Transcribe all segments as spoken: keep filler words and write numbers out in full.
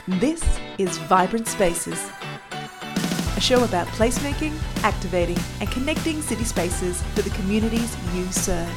This is Vibrant Spaces, a show about placemaking, activating, and connecting city spaces for the communities you serve.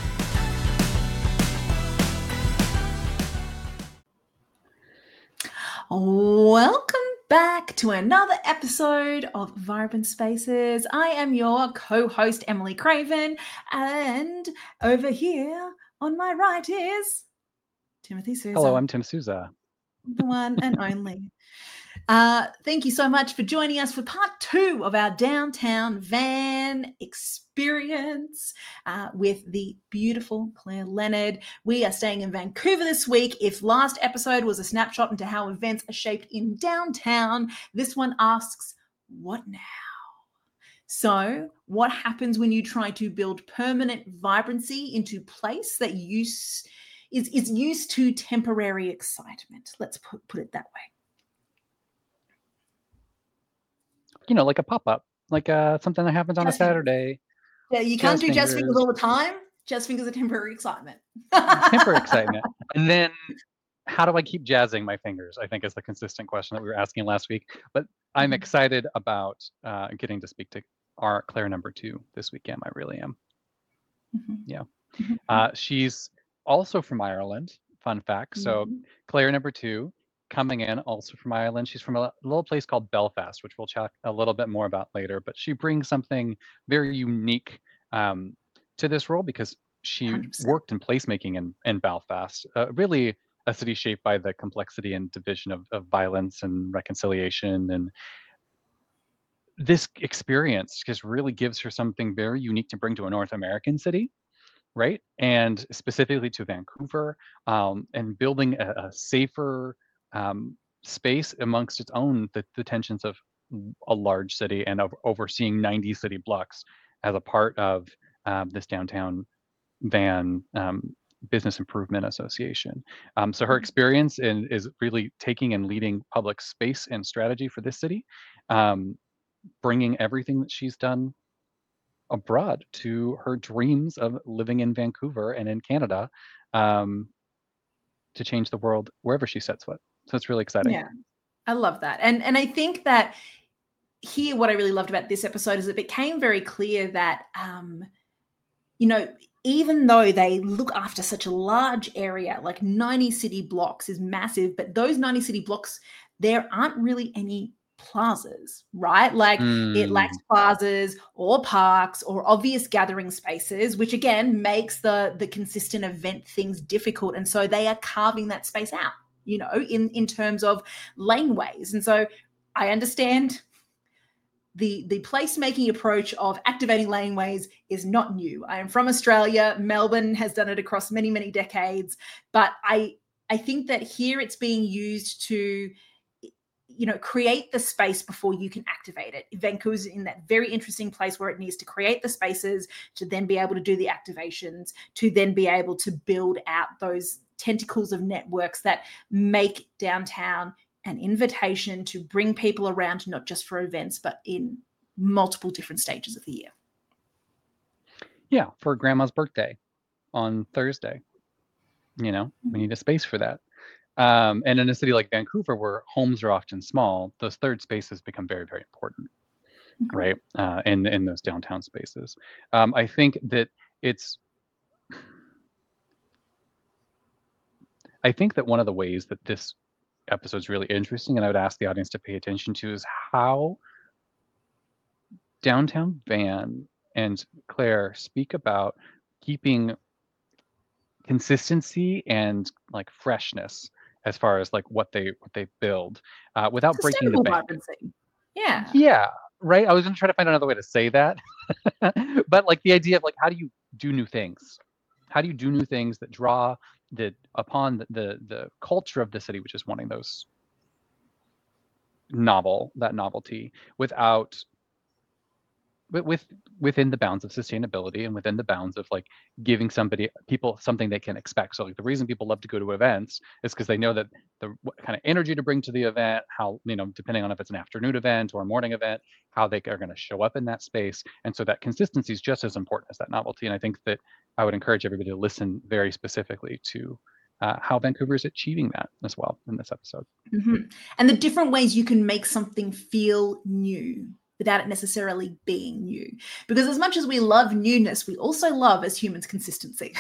Welcome back to another episode of Vibrant Spaces. I am your co-host, Emily Craven, and over here on my right is Timothy Souza. Hello, I'm Tim Souza. The one and only. Uh, thank you so much for joining us for part two of our downtown van experience uh, with the beautiful Claire Leonard. We are staying in Vancouver this week. If last episode was a snapshot into how events are shaped in downtown, this one asks, what now? So what happens when you try to build permanent vibrancy into place that use is, is used to temporary excitement? Let's put, put it that way. You know, like a pop-up, like uh, something that happens on Jazz a Saturday. Yeah, you can't do jazz fingers all the time. Jazz fingers are temporary excitement. Temporary excitement. And then how do I keep jazzing my fingers, I think is the consistent question that we were asking last week. But I'm mm-hmm. excited about uh, getting to speak to our Claire number two this weekend. I really am. Mm-hmm. Yeah. Mm-hmm. Uh, she's also from Ireland, fun fact. Mm-hmm. So Claire number two, coming in also from Ireland. She's from a little place called Belfast, which we'll chat a little bit more about later, but she brings something very unique um, to this role because she one hundred percent worked in placemaking in, in Belfast, uh, really a city shaped by the complexity and division of, of violence and reconciliation. And this experience just really gives her something very unique to bring to a North American city, right? And specifically to Vancouver, um, and building a, a safer, Um, space amongst its own, the, the tensions of a large city and of overseeing ninety city blocks as a part of um, this downtown van um, business improvement association. Um, so her experience in, is really taking and leading public space and strategy for this city, um, bringing everything that she's done abroad to her dreams of living in Vancouver and in Canada um, to change the world wherever she sets foot. So it's really exciting. Yeah, I love that. And and I think that here, what I really loved about this episode is it became very clear that, um, you know, even though they look after such a large area, like ninety city blocks is massive, but those ninety city blocks, there aren't really any plazas, right? Like mm. it lacks plazas or parks or obvious gathering spaces, which again makes the, the consistent event things difficult. And so they are carving that space out, you know, in, in terms of laneways. And so I understand the, the placemaking approach of activating laneways is not new. I am from Australia. Melbourne has done it across many, many decades. But I, I think that here it's being used to, you know, create the space before you can activate it. Vancouver's in that very interesting place where it needs to create the spaces to then be able to do the activations, to then be able to build out those tentacles of networks that make downtown an invitation to bring people around, not just for events, but in multiple different stages of the year. Yeah, for grandma's birthday on Thursday. You know, mm-hmm. we need a space for that. Um, and in a city like Vancouver, where homes are often small, those third spaces become very, very important, mm-hmm. right? Uh, in, in those downtown spaces. Um, I think that it's, I think that one of the ways that this episode is really interesting, and I would ask the audience to pay attention to, is how Downtown Van and Claire speak about keeping consistency and like freshness as far as like what they what they build uh, without breaking the bank. Vibrancy. Yeah. Yeah. Right. I was gonna try to find another way to say that, but like the idea of like how do you do new things? How do you do new things that draw the upon the, the the culture of the city, which is wanting those novel that novelty without with, with within the bounds of sustainability and within the bounds of like giving somebody people something they can expect. So like the reason people love to go to events is because they know that the what kind of energy to bring to the event, how, you know, depending on if it's an afternoon event or a morning event, how they are going to show up in that space. And so that consistency is just as important as that novelty. And I think that I would encourage everybody to listen very specifically to uh, how Vancouver is achieving that as well in this episode. Mm-hmm. And the different ways you can make something feel new without it necessarily being new. Because as much as we love newness, we also love, as humans, consistency.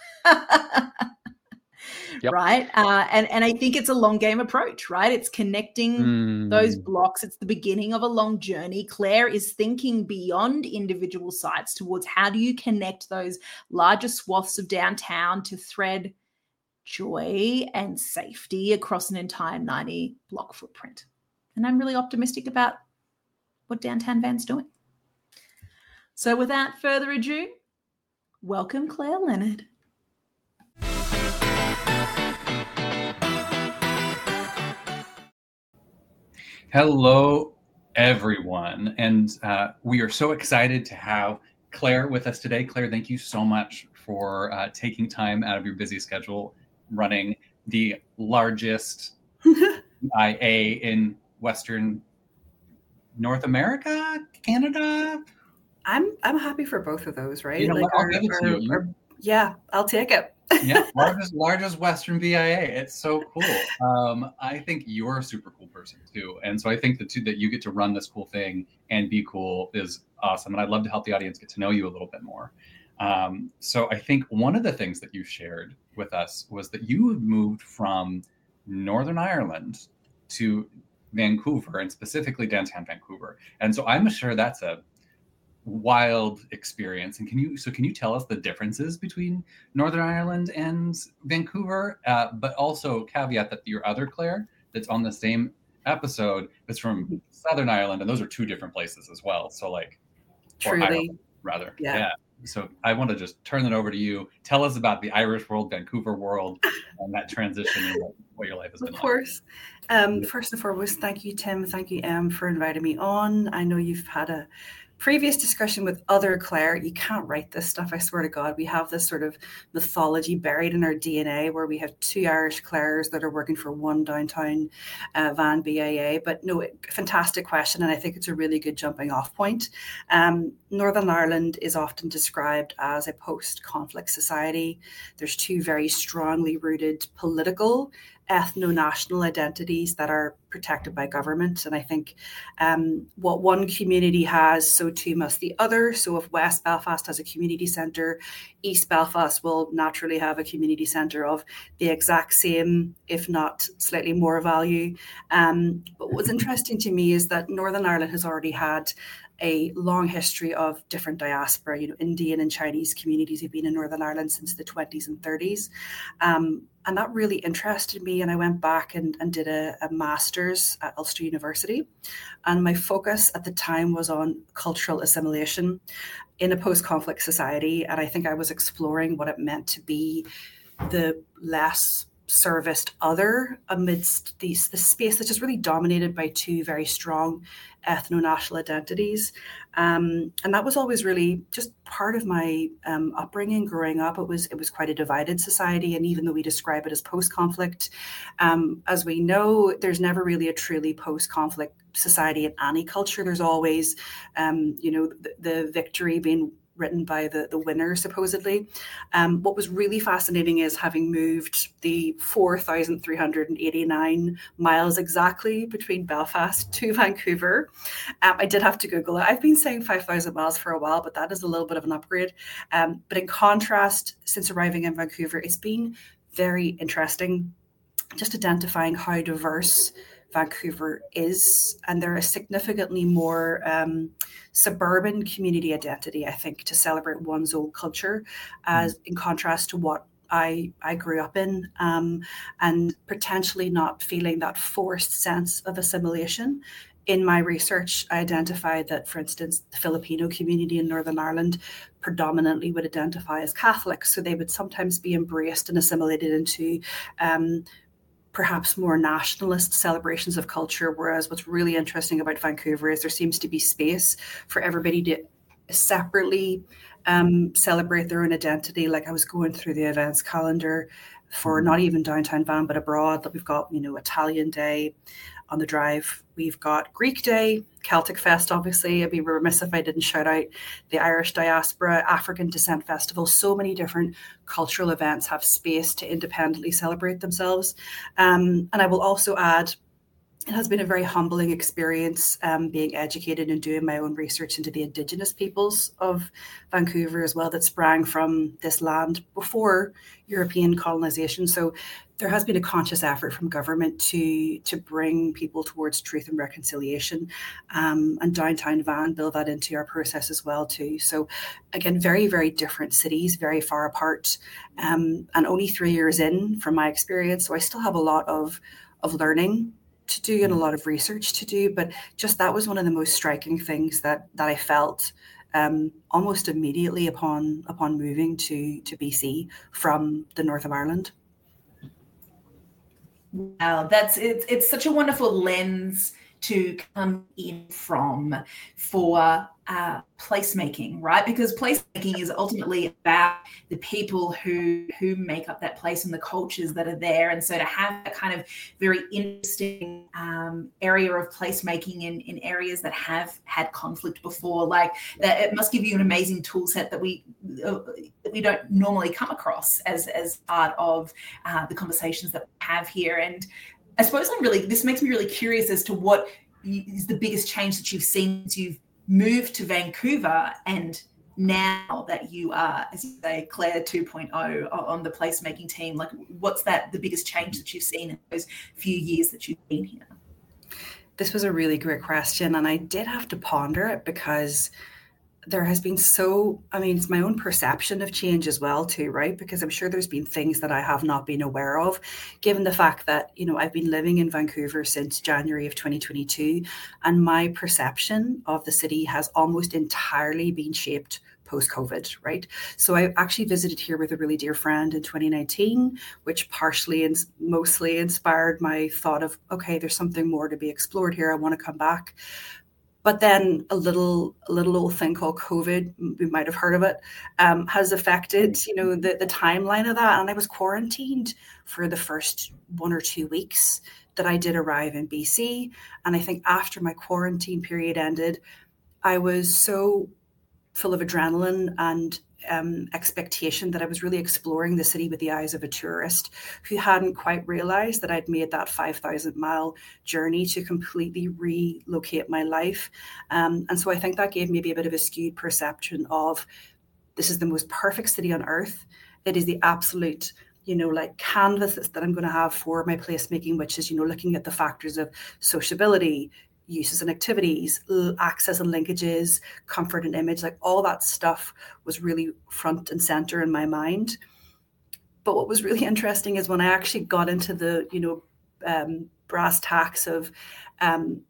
Yep. Right. Uh, and, and I think it's a long game approach, right? It's connecting mm. those blocks. It's the beginning of a long journey. Claire is thinking beyond individual sites towards how do you connect those larger swaths of downtown to thread joy and safety across an entire ninety block footprint. And I'm really optimistic about what Downtown Van's doing. So without further ado, welcome Claire Leonard. Hello, everyone. And uh, we are so excited to have Claire with us today. Claire, thank you so much for uh, taking time out of your busy schedule running the largest I A in Western North America, Canada. I'm I'm happy for both of those, right? You know, like I'll our, give it to our, you. Our, yeah, I'll take it. Yeah, largest largest Western V I A. It's so cool. Um, I think you're a super cool person too, and so I think the two that you get to run this cool thing and be cool is awesome. And I'd love to help the audience get to know you a little bit more. Um, so I think one of the things that you shared with us was that you have moved from Northern Ireland to Vancouver, and specifically downtown Vancouver. And so I'm sure that's a wild experience. And can you so can you tell us the differences between Northern Ireland and Vancouver, uh, but also caveat that your other Claire that's on the same episode is from Southern Ireland, and those are two different places as well. So like truly Ireland, rather yeah. yeah so I want to just turn it over to you. Tell us about the Irish world, Vancouver world, and that transition and what, what your life has been like. Of course. Like. Um, first and foremost, thank you, Tim. Thank you, Em, for inviting me on. I know you've had a previous discussion with other Claire. You can't write this stuff, I swear to God. We have this sort of mythology buried in our D N A where we have two Irish Claires that are working for one downtown uh, Van B I A. But no, fantastic question. And I think it's a really good jumping off point. Um, Northern Ireland is often described as a post-conflict society. There's two very strongly rooted political ethno-national identities that are protected by government. And I think um, what one community has, so too must the other. So if West Belfast has a community centre, East Belfast will naturally have a community centre of the exact same, if not slightly more value. Um, but what's interesting to me is that Northern Ireland has already had a long history of different diaspora. You know, Indian and Chinese communities have been in Northern Ireland since the twenties and thirties. Um, and that really interested me. And I went back and, and did a, a master's at Ulster University. And my focus at the time was on cultural assimilation in a post-conflict society. And I think I was exploring what it meant to be the less serviced other amidst these the space that's just really dominated by two very strong ethno-national identities. Um, and that was always really just part of my um, upbringing growing up. It was it was quite a divided society. And even though we describe it as post-conflict, um, as we know, there's never really a truly post-conflict society in any culture. There's always, um, you know, the, the victory being written by the, the winner, supposedly. Um, what was really fascinating is having moved the four thousand three hundred eighty-nine miles exactly between Belfast to Vancouver. Um, I did have to Google it. I've been saying five thousand miles for a while, but that is a little bit of an upgrade. Um, but in contrast, since arriving in Vancouver, it's been very interesting just identifying how diverse Vancouver is, and there is significantly more um, suburban community identity, I think, to celebrate one's own culture, as mm. in contrast to what I I grew up in, um, and potentially not feeling that forced sense of assimilation. In my research, I identified that, for instance, the Filipino community in Northern Ireland predominantly would identify as Catholic, so they would sometimes be embraced and assimilated into um, perhaps more nationalist celebrations of culture, whereas what's really interesting about Vancouver is there seems to be space for everybody to separately um, celebrate their own identity. Like I was going through the events calendar for not even downtown Van, but abroad. That we've got, you know, Italian Day on the Drive. We've got Greek Day, Celtic Fest, obviously. I'd be remiss if I didn't shout out the Irish Diaspora, African Descent Festival. So many different cultural events have space to independently celebrate themselves. Um, and I will also add, it has been a very humbling experience um, being educated and doing my own research into the Indigenous peoples of Vancouver as well, that sprang from this land before European colonization. So there has been a conscious effort from government to, to bring people towards truth and reconciliation, um, and downtown Van build that into our process as well too. So again, very, very different cities, very far apart, um, and only three years in from my experience. So I still have a lot of, of learning to do and a lot of research to do, but just that was one of the most striking things that that I felt um, almost immediately upon upon moving to to B C from the north of Ireland. Wow, that's it's it's such a wonderful lens to come in from for uh, placemaking, right? Because placemaking is ultimately about the people who who make up that place and the cultures that are there. And so to have that kind of very interesting um, area of placemaking in, in areas that have had conflict before, like that, it must give you an amazing tool set that we uh, that we don't normally come across as as part of uh, the conversations that we have here. And I suppose I'm really, this makes me really curious as to what is the biggest change that you've seen since you've moved to Vancouver and now that you are, as you say, Claire two point oh on the placemaking team. Like, what's that, the biggest change that you've seen in those few years that you've been here? This was a really great question, and I did have to ponder it because there has been so, I mean, it's my own perception of change as well too, right? Because I'm sure there's been things that I have not been aware of, given the fact that, you know, I've been living in Vancouver since January of twenty twenty-two, and my perception of the city has almost entirely been shaped post-COVID, right? So I actually visited here with a really dear friend in twenty nineteen, which partially and mostly inspired my thought of, okay, there's something more to be explored here. I want to come back. But then a little, a little old thing called COVID, we might have heard of it, um, has affected, you know, the, the timeline of that. And I was quarantined for the first one or two weeks that I did arrive in B C. And I think after my quarantine period ended, I was so full of adrenaline and um, expectation that I was really exploring the city with the eyes of a tourist who hadn't quite realized that I'd made that five thousand mile journey to completely relocate my life. Um, and so I think that gave maybe a bit of a skewed perception of, this is the most perfect city on earth. It is the absolute, you know, like canvas that I'm going to have for my placemaking, which is, you know, looking at the factors of sociability, uses and activities, access and linkages, comfort and image, like all that stuff was really front and center in my mind. But what was really interesting is when I actually got into the, you know, um, brass tacks of um,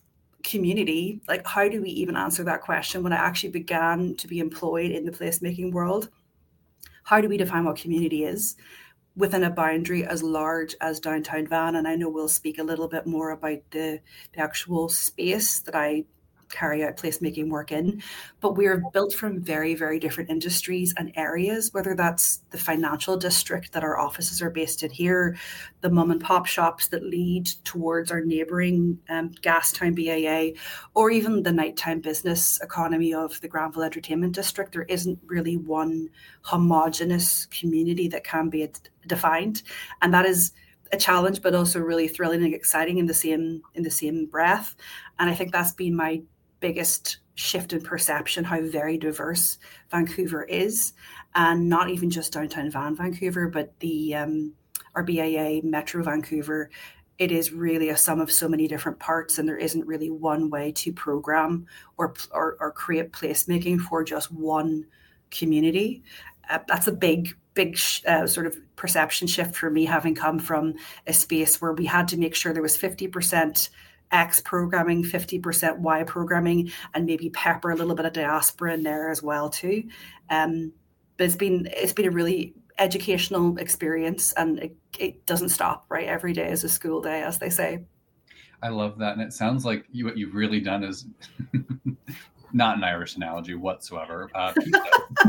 community, like how do we even answer that question when I actually began to be employed in the placemaking world? How do we define what community is within a boundary as large as downtown Van? And I know we'll speak a little bit more about the, the actual space that I carry out placemaking work in, but we're built from very, very different industries and areas, whether that's the financial district that our offices are based in here, the mom and pop shops that lead towards our neighbouring um, Gastown B A A, or even the nighttime business economy of the Granville Entertainment District. There isn't really one homogenous community that can be defined, and that is a challenge, but also really thrilling and exciting in the same in the same breath. And I think that's been my biggest shift in perception, how very diverse Vancouver is, and not even just downtown Van Vancouver, but the um, our B A A Metro Vancouver. It is really a sum of so many different parts, and there isn't really one way to program or or, or create placemaking for just one community. Uh, that's a big big uh, sort of perception shift for me, having come from a space where we had to make sure there was fifty percent X programming, fifty percent Y programming, and maybe pepper a little bit of diaspora in there as well too. Um, but it's been it's been a really educational experience, and it, it doesn't stop, right? Every day is a school day, as they say. I love that. And it sounds like you, what you've really done is not an Irish analogy whatsoever. Uh, pizza.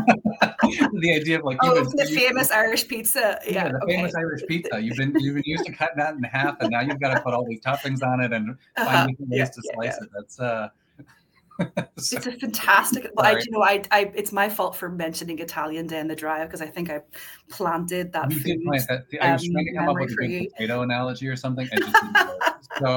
The idea of like oh, been, the famous to, Irish pizza. Yeah, yeah the okay. famous Irish pizza. You've been you've been used to cutting that in half, and now you've got to put all these toppings on it and uh-huh. find different ways yeah, to yeah, slice yeah. it. That's uh. So, it's a fantastic. Well, I, you know, I, I, it's my fault for mentioning Italian Day in the Drive because I think I planted that. You food, did plant that. I was um, trying to come up with a good you. potato analogy or something. I just didn't know. So,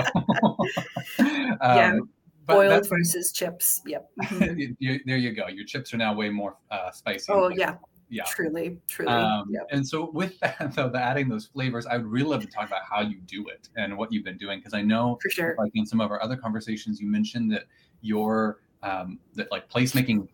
um, yeah, but boiled versus chips. Yep. you, you, there you go. Your chips are now way more uh, spicy. Oh yeah. Yeah. Truly, truly. Um, yep. And so with that, though, the adding those flavors, I would really love to talk about how you do it and what you've been doing. Because I know, for sure, like in some of our other conversations, you mentioned that your um, that like placemaking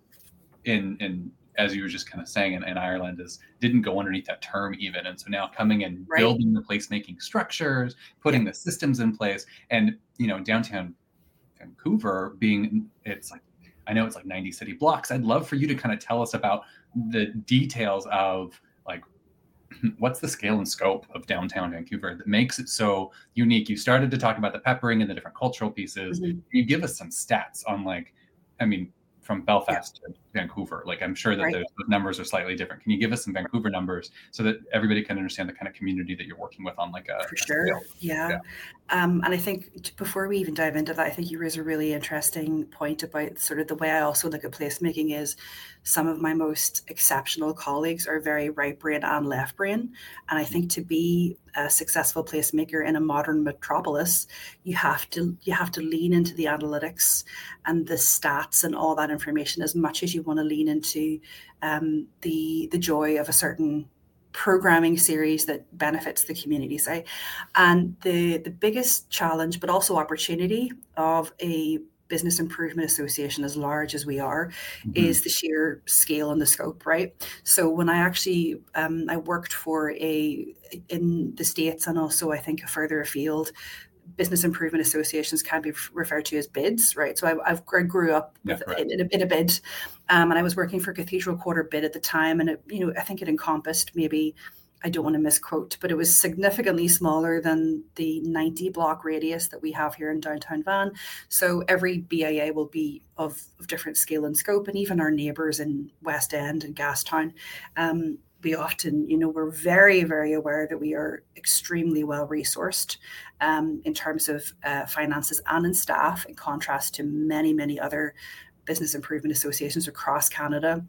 in in as you were just kind of saying in, in Ireland is didn't go underneath that term even. And so now coming and right. building the placemaking structures, putting yep. the systems in place, and you know, downtown Vancouver being it's like I know it's like ninety city blocks. I'd love for you to kind of tell us about the details of like what's the scale and scope of downtown Vancouver that makes it so unique. You started to talk about the peppering and the different cultural pieces. Mm-hmm. Can you give us some stats on like, I mean, from Belfast yeah. to Vancouver? Like I'm sure that right. those, those numbers are slightly different. Can you give us some Vancouver numbers so that everybody can understand the kind of community that you're working with on like a for sure. A yeah. yeah. Um, and I think before we even dive into that, I think you raise a really interesting point about sort of the way I also look at placemaking is some of my most exceptional colleagues are very right brain and left brain. And I think to be a successful placemaker in a modern metropolis, you have to you have to lean into the analytics and the stats and all that information as much as you want to lean into um, the the joy of a certain programming series that benefits the community, say. And the the biggest challenge, but also opportunity of a business improvement association as large as we are, mm-hmm. is the sheer scale and the scope, right? So when I actually, um, I worked for a, in the States and also I think further afield, business improvement associations can be referred to as bids, right? So I, I've, I grew up with, yeah, in, in, a, in a bid, um, and I was working for Cathedral Quarter bid at the time, and it, you know, I think it encompassed maybe, I don't want to misquote, but it was significantly smaller than the ninety block radius that we have here in downtown Van. So every B I A will be of, of different scale and scope, and even our neighbours in West End and Gastown. Um, we often, you know, we're very, very aware that we are extremely well resourced um, in terms of uh, finances and in staff, in contrast to many, many other business improvement associations across Canada.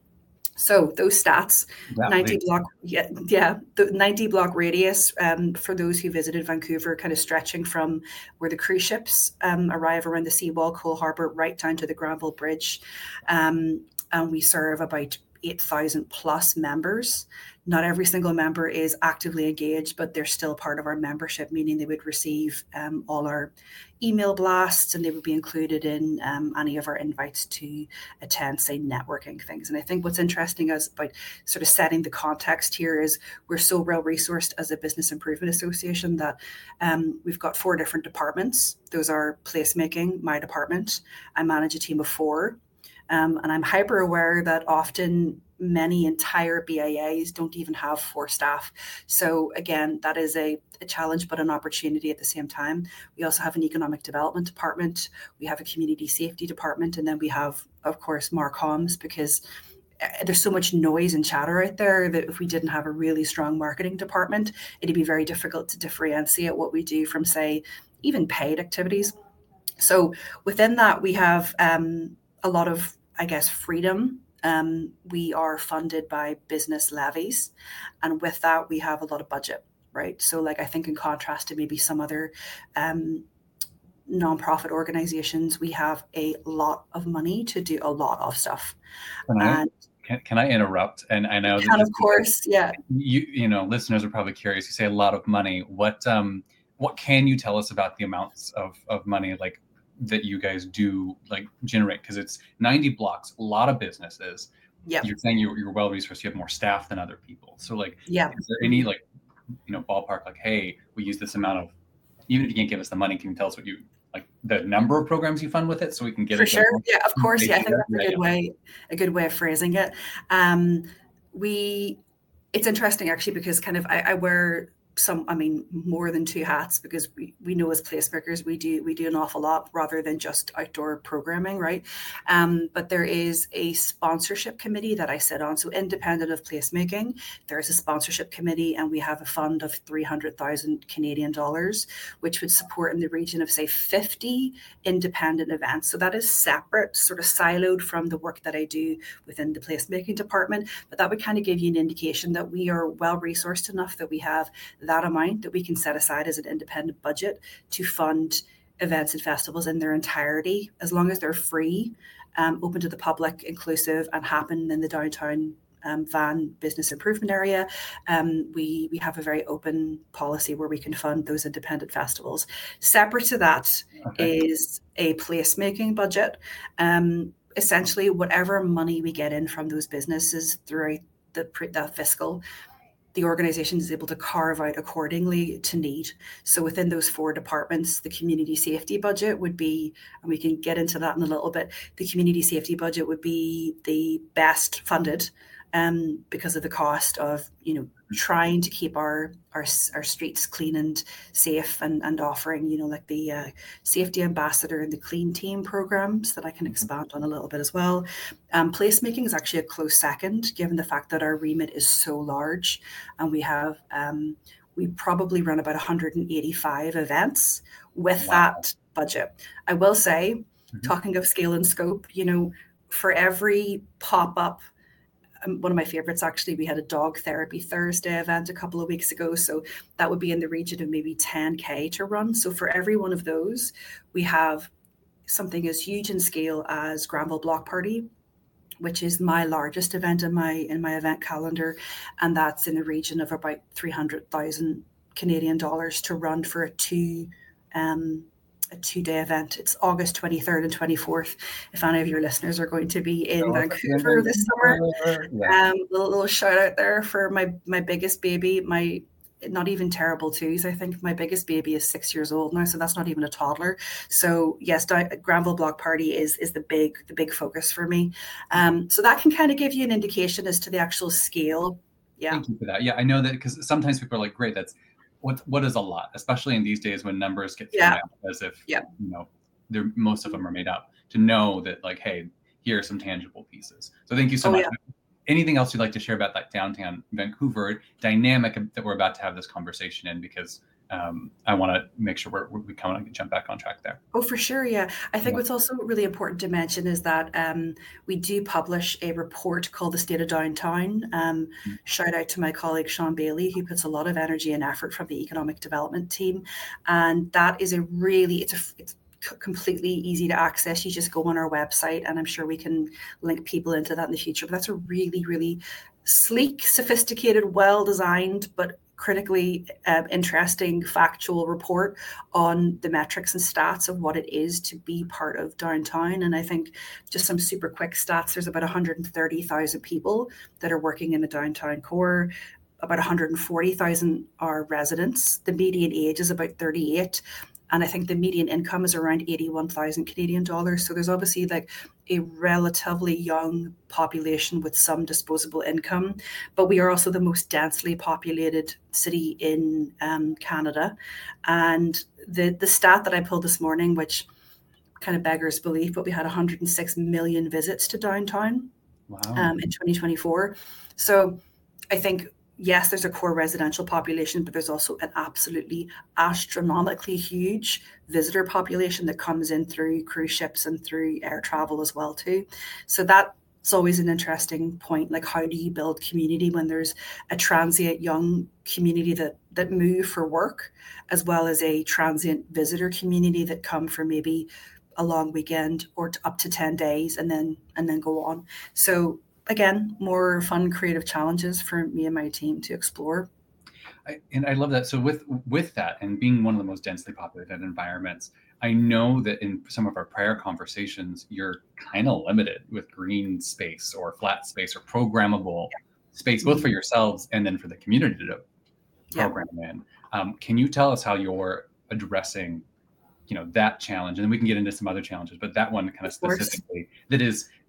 So those stats, yeah, ninety please. block, yeah, yeah, the ninety block radius um, for those who visited Vancouver, kind of stretching from where the cruise ships um, arrive around the seawall, Cole Harbour, right down to the Granville Bridge. Um, and we serve about eight thousand plus members. Not every single member is actively engaged, but they're still part of our membership, meaning they would receive um, all our email blasts and they would be included in um, any of our invites to attend, say, networking things. And I think what's interesting is about sort of setting the context here is we're so well resourced as a business improvement association that um, we've got four different departments. Those are placemaking, my department. I manage a team of four. Um, and I'm hyper aware that often many entire B I As don't even have four staff. So again, that is a, a challenge, but an opportunity at the same time. We also have an economic development department. We have a community safety department. And then we have, of course, Marcoms, because there's so much noise and chatter out there that if we didn't have a really strong marketing department, it'd be very difficult to differentiate what we do from, say, even paid activities. So within that, we have um, a lot of, I guess, freedom. Um, we are funded by business levies. And with that, we have a lot of budget, right? So like, I think in contrast to maybe some other um, nonprofit organizations, we have a lot of money to do a lot of stuff. Can I, and, can, can I interrupt? And I know that can, of course, yeah. You, you know, listeners are probably curious. You say a lot of money. What, um, what can you tell us about the amounts of, of money, like, that you guys do like generate? Because it's ninety blocks, a lot of businesses. Yeah. You're saying you're, you're well resourced, you have more staff than other people. So like, yeah. Is there any like, you know, ballpark, like, hey, we use this amount of, even if you can't give us the money, can you tell us what you, like the number of programs you fund with it so we can get For it? sure. Yeah, of course. Yeah, I think that's a good yeah. way, a good way of phrasing it. Um, we, it's interesting actually, because kind of I, I wear some, I mean, more than two hats, because we, we know as placemakers, we do we do an awful lot rather than just outdoor programming, right? Um, but there is a sponsorship committee that I sit on. So independent of placemaking, there is a sponsorship committee, and we have a fund of three hundred thousand Canadian dollars, which would support in the region of, say, fifty independent events. So that is separate, sort of siloed from the work that I do within the placemaking department. But that would kind of give you an indication that we are well resourced enough that we have that amount that we can set aside as an independent budget to fund events and festivals in their entirety, as long as they're free, um, open to the public, inclusive, and happen in the downtown um, Van business improvement area. Um, we we have a very open policy where we can fund those independent festivals. Separate to that okay. is a placemaking budget. Um, essentially, whatever money we get in from those businesses throughout the, the fiscal, the organization is able to carve out accordingly to need. So within those four departments, the community safety budget would be, and we can get into that in a little bit, the community safety budget would be the best funded um, because of the cost of, you know, trying to keep our our, our streets clean and safe, and, and offering, you know, like the uh, safety ambassador and the clean team programs that I can expand on a little bit as well. Um, placemaking is actually a close second, given the fact that our remit is so large, and we have um, we probably run about one hundred eighty-five events with wow. that budget. I will say, mm-hmm. talking of scale and scope, you know, for every pop-up, Um, one of my favorites, actually, we had a dog therapy Thursday event a couple of weeks ago. So that would be in the region of maybe ten K to run. So for every one of those, we have something as huge in scale as Granville Block Party, which is my largest event in my in my event calendar. And that's in the region of about three hundred thousand Canadian dollars to run for a two um a two-day event. It's August twenty-third and twenty-fourth. If any of your listeners are going to be in oh, Vancouver this summer, yeah. um, a little, little shout out there for my my biggest baby, my not even terrible twos. I think my biggest baby is six years old now, so that's not even a toddler. So yes, Granville Block Party is is the big the big focus for me. Um, so that can kind of give you an indication as to the actual scale. Yeah. Thank you for that. Yeah, I know that, because sometimes people are like, great, that's What what is a lot, especially in these days when numbers get thrown yeah. out as if yeah. you know they're most of them are made up. To know that, like, hey, here are some tangible pieces. So thank you so oh, much. Yeah. Anything else you'd like to share about that downtown Vancouver dynamic that we're about to have this conversation in? Because um, I want to make sure we're, we kind of jump back on track there. Oh, for sure. Yeah. I think yeah. what's also really important to mention is that um, we do publish a report called The State of Downtown. Um, mm-hmm. Shout out to my colleague, Sean Bailey, who puts a lot of energy and effort from the economic development team. And that is a really, it's a, it's completely easy to access. You just go on our website, and I'm sure we can link people into that in the future. But that's a really, really sleek, sophisticated, well-designed, but critically uh, interesting factual report on the metrics and stats of what it is to be part of downtown. And I think just some super quick stats, there's about one hundred thirty thousand people that are working in the downtown core. About one hundred forty thousand are residents. The median age is about thirty-eight. And I think the median income is around eighty-one thousand Canadian dollars. So there's obviously like a relatively young population with some disposable income, but we are also the most densely populated city in um, Canada. And the, the stat that I pulled this morning, which kind of beggars belief, but we had one hundred six million visits to downtown wow. um, in twenty twenty-four. So I think, yes, there's a core residential population, but there's also an absolutely astronomically huge visitor population that comes in through cruise ships and through air travel as well too. So that's always an interesting point. Like, how do you build community when there's a transient young community that that move for work, as well as a transient visitor community that come for maybe a long weekend or up to ten days and then and then go on. So again, more fun, creative challenges for me and my team to explore. I, and I love that. So with with that, and being one of the most densely populated environments, I know that in some of our prior conversations, you're kind of limited with green space or flat space or programmable yeah. space, both for yourselves and then for the community to program yeah. in. Um, can you tell us how you're addressing, you know, that challenge? And then we can get into some other challenges, but that one kind of, of specifically, that is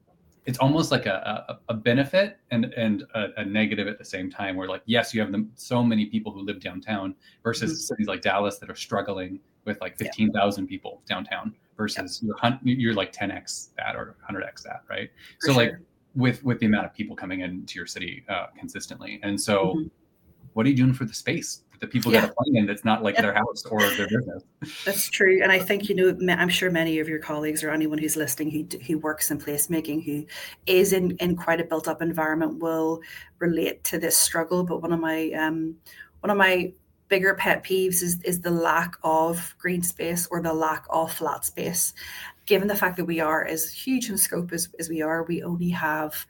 it's almost like a, a, a benefit and, and a, a negative at the same time, where like, yes, you have the, so many people who live downtown versus mm-hmm. cities like Dallas that are struggling with like fifteen thousand yeah. people downtown versus yeah. you're, you're like ten X that or one hundred X that, right? For so sure. like with, with the amount of people coming into your city uh, consistently. And so mm-hmm. what are you doing for the space that the people yeah. got to play in that's not like yeah. their house or their business? That's true. And I think, you know, I'm sure many of your colleagues or anyone who's listening who who works in placemaking, who is in, in quite a built up environment will relate to this struggle. But one of my um, one of my bigger pet peeves is, is the lack of green space or the lack of flat space. Given the fact that we are as huge in scope as, as we are, we only have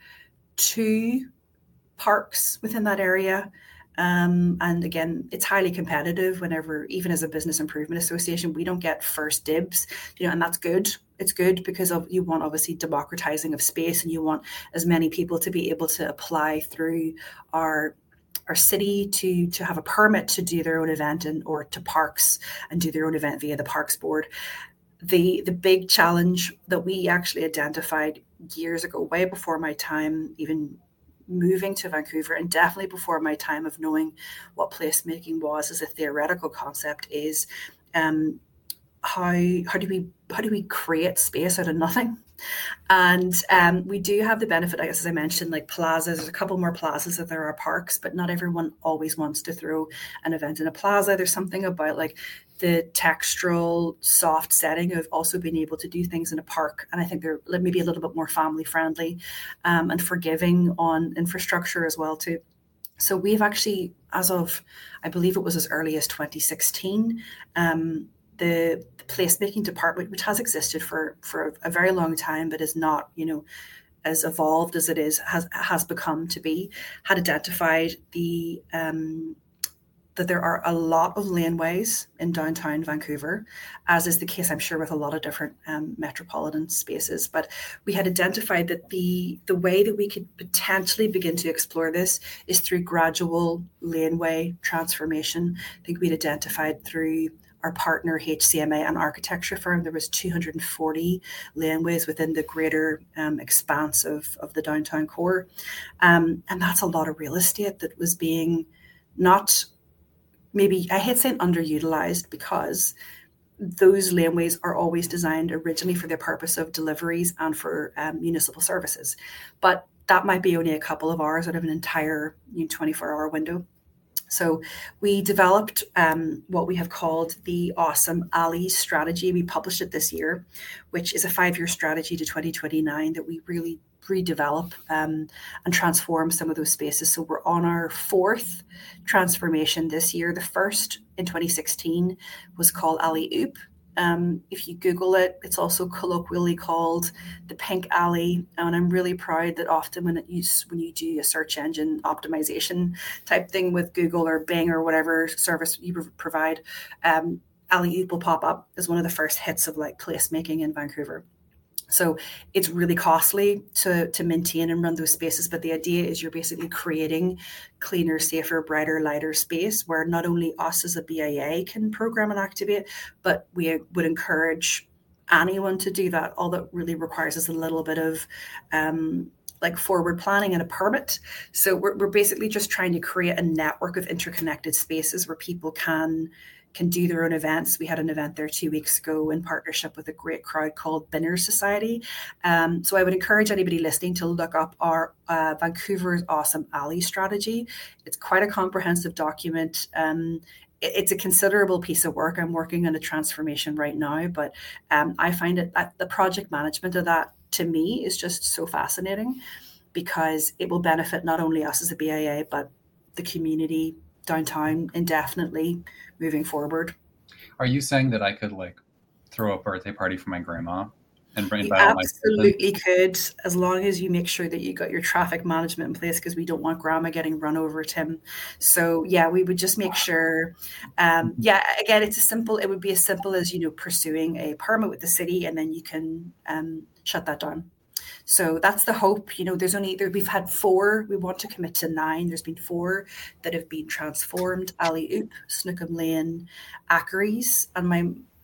two parks within that area. Um, and again, it's highly competitive whenever, even as a business improvement association, we don't get first dibs, you know, and that's good. It's good because of, you want obviously democratizing of space, and you want as many people to be able to apply through our our city to to have a permit to do their own event, and or to parks and do their own event via the Parks Board. The the big challenge that we actually identified years ago, way before my time even moving to Vancouver, and definitely before my time of knowing what placemaking was as a theoretical concept, is um, how how do we how do we create space out of nothing? And um, we do have the benefit, I guess, as I mentioned, like plazas. There's a couple more plazas that there are parks, but not everyone always wants to throw an event in a plaza. There's something about like the textural, soft setting of also being able to do things in a park. And I think they're maybe a little bit more family friendly um, and forgiving on infrastructure as well too. So we've actually, as of, I believe it was as early as twenty sixteen, um, the, the placemaking department, which has existed for, for a very long time, but is not, you know, as evolved as it is, has has become to be, had identified the um, that there are a lot of laneways in downtown Vancouver, as is the case, I'm sure, with a lot of different um, metropolitan spaces. But we had identified that the the way that we could potentially begin to explore this is through gradual laneway transformation. I think we'd identified through our partner H C M A, an architecture firm, there was two hundred forty laneways within the greater um, expanse of, of the downtown core. Um, and that's a lot of real estate that was being not, maybe, I hate saying underutilized, because those laneways are always designed originally for the purpose of deliveries and for um, municipal services. But that might be only a couple of hours out of an entire you know, twenty-four hour window. So we developed um, what we have called the Awesome Alley strategy. We published it this year, which is a five-year strategy to twenty twenty-nine that we really redevelop um, and transform some of those spaces. So we're on our fourth transformation this year. The first in twenty sixteen was called Alley Oop. Um, if you Google it, it's also colloquially called the Pink Alley. And I'm really proud that often when it use, when you do a search engine optimization type thing with Google or Bing or whatever service you provide, um, Alley Oop will pop up as one of the first hits of like placemaking in Vancouver. So it's really costly to, to maintain and run those spaces. But the idea is you're basically creating cleaner, safer, brighter, lighter space where not only us as a B I A can program and activate, but we would encourage anyone to do that. All that really requires is a little bit of um, like forward planning and a permit. So we're, we're basically just trying to create a network of interconnected spaces where people can can do their own events. We had an event there two weeks ago in partnership with a great crowd called Binner Society. Um, so I would encourage anybody listening to look up our uh, Vancouver's Awesome Alley strategy. It's quite a comprehensive document. Um, it, it's a considerable piece of work. I'm working on a transformation right now, but um, I find it that the project management of that to me is just so fascinating, because it will benefit not only us as a B I A, but the community downtown indefinitely moving forward. Are you saying that I could like throw a birthday party for my grandma and bring you absolutely could, as long as you make sure that you got your traffic management in place, because we don't want grandma getting run over, Tim. So yeah, we would just make sure. Um, yeah, again, it's a simple. It would be as simple as you know pursuing a permit with the city, and then you can um, shut that down. So that's the hope. You know, there's only there. We've had four. We want to commit to nine. There's been four that have been transformed: Alley Oop, Snookum Lane, Ackeries, and my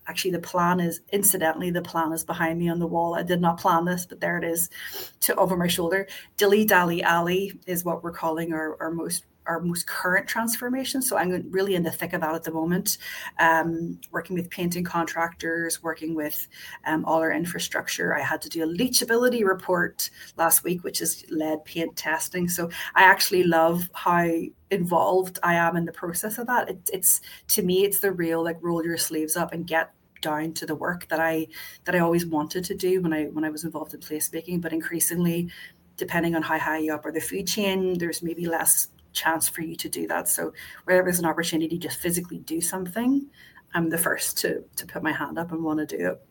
actually the plan is, incidentally, the plan is behind me on the wall. I did not plan this, but there it is to over my shoulder. Dilly Dally Alley is what we're calling our, our most our most current transformation. So I'm really in the thick of that at the moment, um, working with painting contractors, working with um, all our infrastructure. I had to do a leachability report last week, which is lead paint testing. So I actually love how involved I am in the process of that. It, it's, to me, it's the real, like, roll your sleeves up and get down to the work that I that I always wanted to do when I when I was involved in placemaking. But increasingly, depending on how high you up are the food chain, there's maybe less chance for you to do that. So wherever there's an opportunity to just physically do something, I'm the first to to put my hand up and want to do it.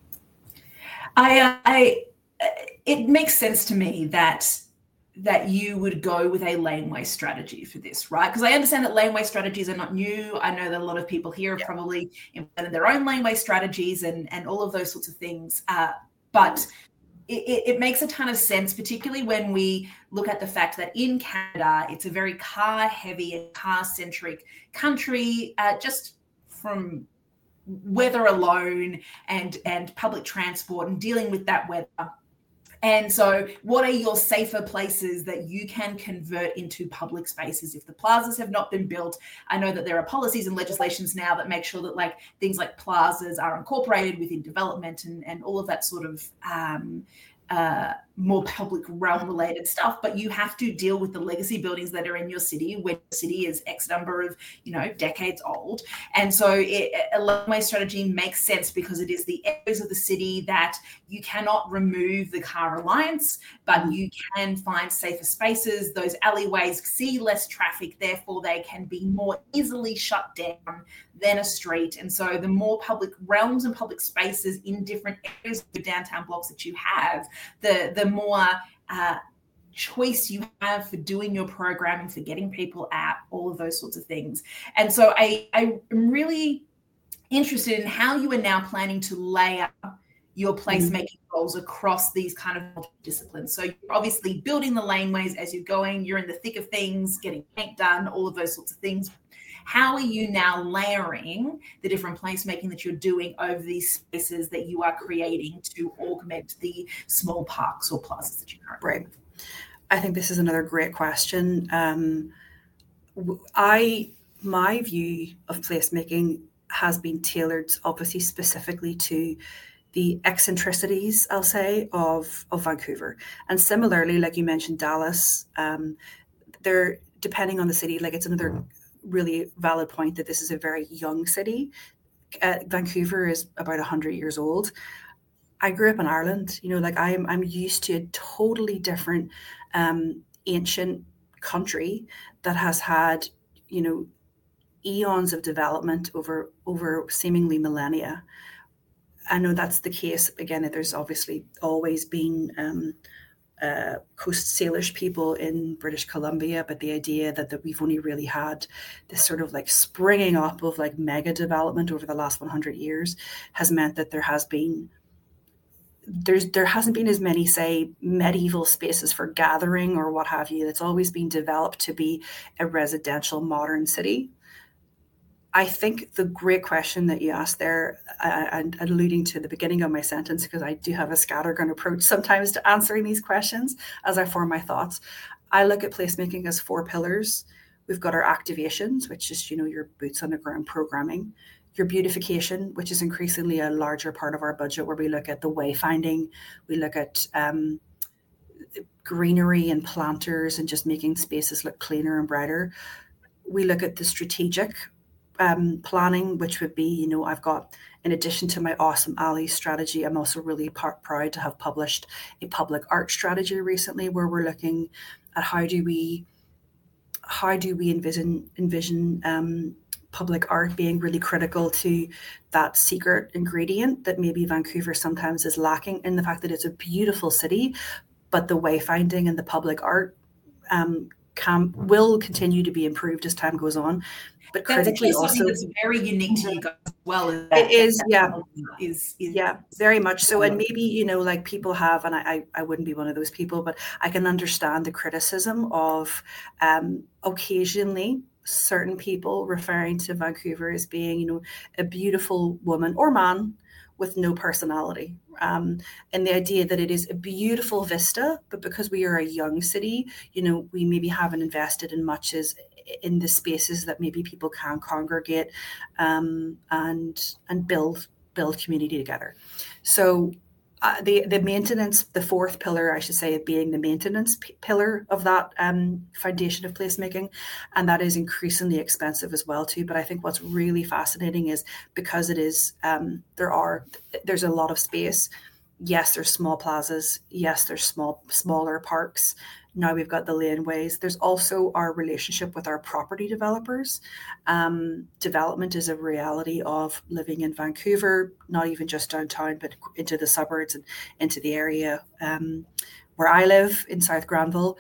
I, I it makes sense to me that that you would go with a laneway strategy for this, right? Because I understand that laneway strategies are not new. I know that a lot of people here have yeah. probably implemented their own laneway strategies and and all of those sorts of things. Uh, but It, it makes a ton of sense, particularly when we look at the fact that in Canada, it's a very car-heavy and car-centric country, uh, just from weather alone and, and public transport and dealing with that weather. And so what are your safer places that you can convert into public spaces if the plazas have not been built? I know that there are policies and legislations now that make sure that like things like plazas are incorporated within development and, and all of that sort of um, uh, more public realm related stuff, but you have to deal with the legacy buildings that are in your city when the city is X number of, you know, decades old. And so it, a laneway strategy makes sense because it is the areas of the city that you cannot remove the car reliance, but you can find safer spaces. Those alleyways see less traffic, therefore they can be more easily shut down than a street. And so the more public realms and public spaces in different areas of the downtown blocks that you have, the the more uh, choice you have for doing your programming, for getting people out, all of those sorts of things. And so I, I am really interested in how you are now planning to layer your placemaking goals across these kind of disciplines. So you're obviously building the laneways as you're going, you're in the thick of things, getting paint done, all of those sorts of things. How are you now layering the different placemaking that you're doing over these spaces that you are creating to augment the small parks or plazas that you currently Right. I think this is another great question. Um, I, my view of placemaking has been tailored obviously specifically to the eccentricities, I'll say, of, of Vancouver. And similarly, like you mentioned, Dallas, um, they're depending on the city, like it's another really valid point that this is a very young city. Uh, Vancouver is about one hundred years old. I grew up in Ireland, you know, like I'm I'm used to a totally different um, ancient country that has had, you know, eons of development over over seemingly millennia. I know that's the case. Again, there's obviously always been um, uh, Coast Salish people in British Columbia, but the idea that, that we've only really had this sort of like springing up of like mega development over the last one hundred years has meant that there has been there's there hasn't been as many, say, medieval spaces for gathering or what have you. It's always been developed to be a residential modern city. I think the great question that you asked there, uh, and alluding to the beginning of my sentence, because I do have a scattergun approach sometimes to answering these questions as I form my thoughts. I look at placemaking as four pillars. We've got our activations, which is, you know, your boots on the ground programming, your beautification, which is increasingly a larger part of our budget, where we look at the wayfinding, we look at um, greenery and planters and just making spaces look cleaner and brighter. We look at the strategic Um, planning, which would be, you know, I've got, in addition to my awesome alley strategy, I'm also really par- proud to have published a public art strategy recently, where we're looking at how do we, how do we envision envision um, public art being really critical to that secret ingredient that maybe Vancouver sometimes is lacking, in the fact that it's a beautiful city, but the wayfinding and the public art um, can will continue to be improved as time goes on. But that's critically something also, that's very unique to you guys as well. Is that, it is, that yeah, is, is yeah, very much so. And maybe, you know, like people have, and I, I wouldn't be one of those people, but I can understand the criticism of um, occasionally certain people referring to Vancouver as being, you know, a beautiful woman or man with no personality. Um, and the idea that it is a beautiful vista, but because we are a young city, you know, we maybe haven't invested in much as in the spaces that maybe people can congregate um, and and build build community together. So uh, the the maintenance, the fourth pillar, I should say, being the maintenance p- pillar of that um, foundation of placemaking, and that is increasingly expensive as well too. But I think what's really fascinating is because it is um, there are there's a lot of space. Yes, there's small plazas. Yes, there's small smaller parks. Now we've got the laneways. There's also our relationship with our property developers. Um, development is a reality of living in Vancouver, not even just downtown, but into the suburbs and into the area um, where I live in South Granville.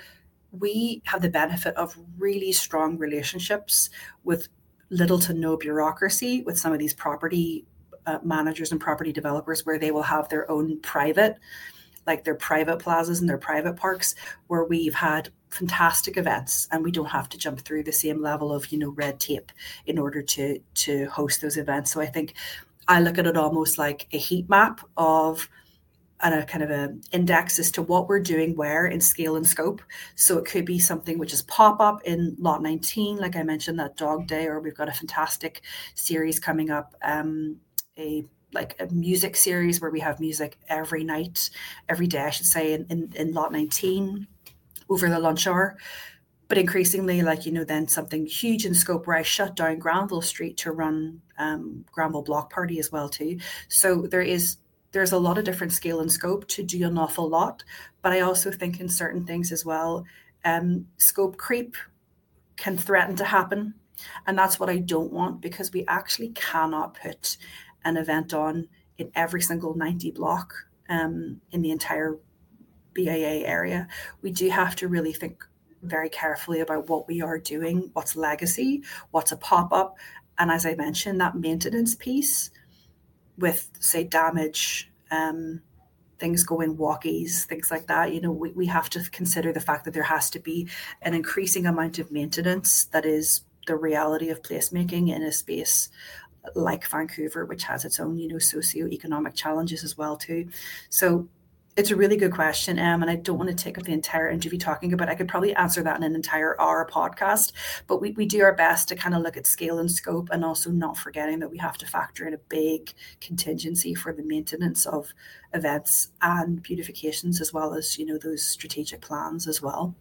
We have the benefit of really strong relationships with little to no bureaucracy with some of these property uh, managers and property developers, where they will have their own private like their private plazas and their private parks, where we've had fantastic events and we don't have to jump through the same level of, you know, red tape in order to to host those events. So I think I look at it almost like a heat map of and a kind of an index as to what we're doing where in scale and scope. So it could be something which is pop up in Lot nineteen, like I mentioned, that dog day, or we've got a fantastic series coming up, um, a like a music series where we have music every night, every day, I should say, in, in, in Lot nineteen over the lunch hour. But increasingly, like, you know, then something huge in scope where I shut down Granville Street to run um, Granville Block Party as well too. So there is, there's a lot of different scale and scope to do an awful lot. But I also think in certain things as well, um, scope creep can threaten to happen. And that's what I don't want, because we actually cannot put an event on in every single ninety block um, in the entire B I A area. We do have to really think very carefully about what we are doing, what's legacy, what's a pop-up. And as I mentioned, that maintenance piece with, say, damage, um, things going walkies, things like that, you know, we, we have to consider the fact that there has to be an increasing amount of maintenance that is the reality of placemaking in a space like Vancouver, which has its own, you know, socioeconomic challenges as well too. So it's a really good question, um, and I don't want to take up the entire interview talking about it. I could probably answer that in an entire hour podcast, but we, we do our best to kind of look at scale and scope, and also not forgetting that we have to factor in a big contingency for the maintenance of events and beautifications, as well as, you know, those strategic plans as well.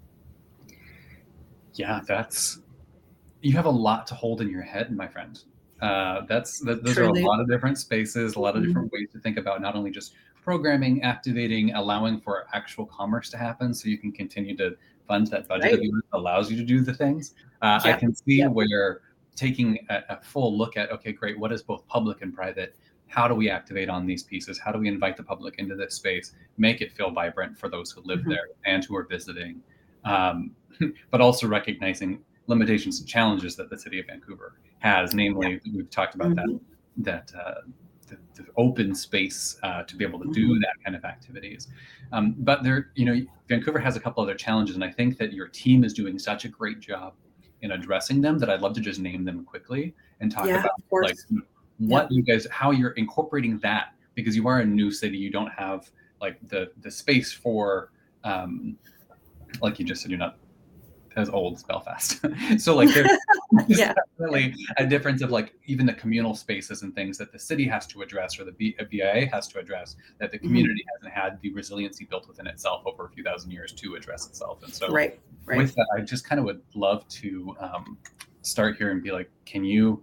Yeah, that's, you have a lot to hold in your head, my friend. Uh, that's that, those Truly. Are a lot of different spaces, a lot of mm-hmm. different ways to think about not only just programming, activating, allowing for actual commerce to happen, so you can continue to fund that budget right. that allows you to do the things. Uh, yep. I can see yep. where taking a, a full look at, okay, great, what is both public and private? How do we activate on these pieces? How do we invite the public into this space, make it feel vibrant for those who live mm-hmm. there and who are visiting, um, but also recognizing limitations and challenges that the city of Vancouver has, namely, yeah. we've talked about mm-hmm. that, that uh, the, the open space uh, to be able to do mm-hmm. that kind of activities. Um, but there, you know, Vancouver has a couple other challenges, and I think that your team is doing such a great job in addressing them that I'd love to just name them quickly and talk yeah, about like what yeah. you guys, how you're incorporating that, because you are a new city, you don't have like the the space for, um, like you just said, you're not as old as Belfast. So like there's yeah. definitely a difference of like even the communal spaces and things that the city has to address, or the B- B I A has to address, that the community mm-hmm. hasn't had the resiliency built within itself over a few thousand years to address itself. And so right, right. with that, I just kind of would love to um, start here and be like, can you,